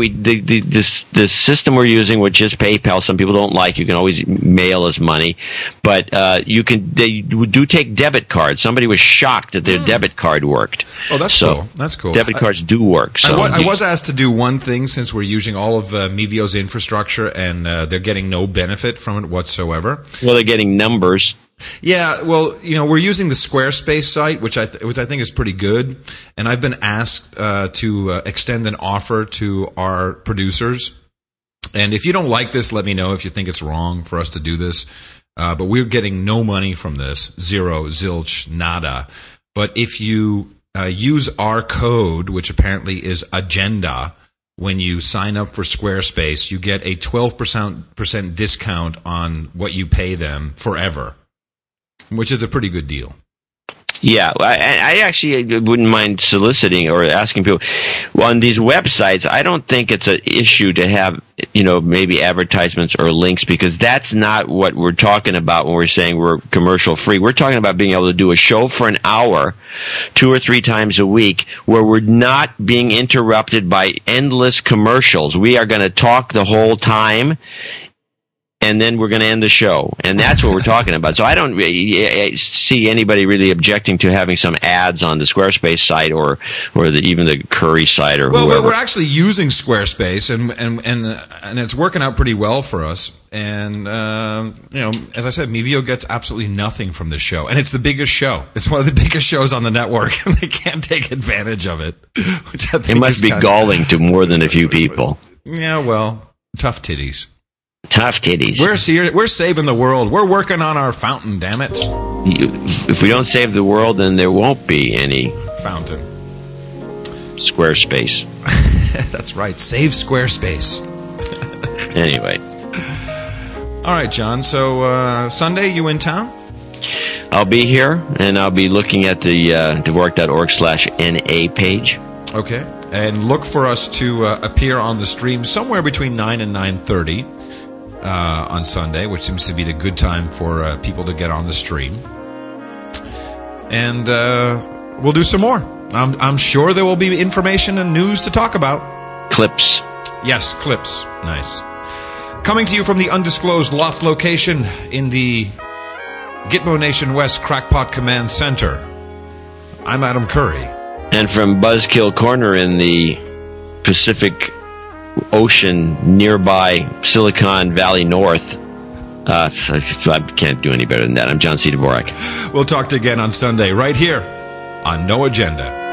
the system we're using, which is PayPal, some people don't like. You can always mail us money, but they do take debit cards. Somebody was shocked that their debit card worked. Oh, that's cool. That's cool. Debit cards do work. So I was asked to do one thing since we're using all of Mevio's infrastructure, and they're getting no benefit from it whatsoever. Well, they're getting numbers. Yeah, well, we're using the Squarespace site, which I think is pretty good, and I've been asked to extend an offer to our producers. And if you don't like this, let me know if you think it's wrong for us to do this. But we're getting no money from this. Zero, zilch, nada. But if you use our code, which apparently is agenda, when you sign up for Squarespace, you get a 12% discount on what you pay them forever, which is a pretty good deal. Yeah, I actually wouldn't mind soliciting or asking people on these websites. I don't think it's an issue to have, maybe advertisements or links, because that's not what we're talking about when we're saying we're commercial free. We're talking about being able to do a show for an hour, 2 or 3 times a week, where we're not being interrupted by endless commercials. We are going to talk the whole time, and then we're going to end the show. And that's what we're talking about. So I don't see anybody really objecting to having some ads on the Squarespace site or even the Curry site or whoever. Well, we're actually using Squarespace, and it's working out pretty well for us. And, as I said, Mevio gets absolutely nothing from this show. And it's the biggest show. It's one of the biggest shows on the network, and they can't take advantage of it. Which I think it must be galling to more than a few people. Yeah, well, tough titties. Tough titties. We're saving the world. We're working on our fountain, damn it. If we don't save the world, then there won't be any fountain. Squarespace. That's right. Save Squarespace. Anyway. All right, John. So Sunday, you in town? I'll be here, and I'll be looking at the Dvorak.org/NA page. Okay. And look for us to appear on the stream somewhere between 9 and 9:30 on Sunday, which seems to be the good time for people to get on the stream. And we'll do some more. I'm sure there will be information and news to talk about. Clips. Yes, clips. Nice. Coming to you from the undisclosed loft location in the Gitmo Nation West Crackpot Command Center, I'm Adam Curry. And from Buzzkill Corner in the Pacific Ocean nearby Silicon Valley North, I can't do any better than that. I'm John C. Dvorak. We'll talk to you again on Sunday right here on No Agenda.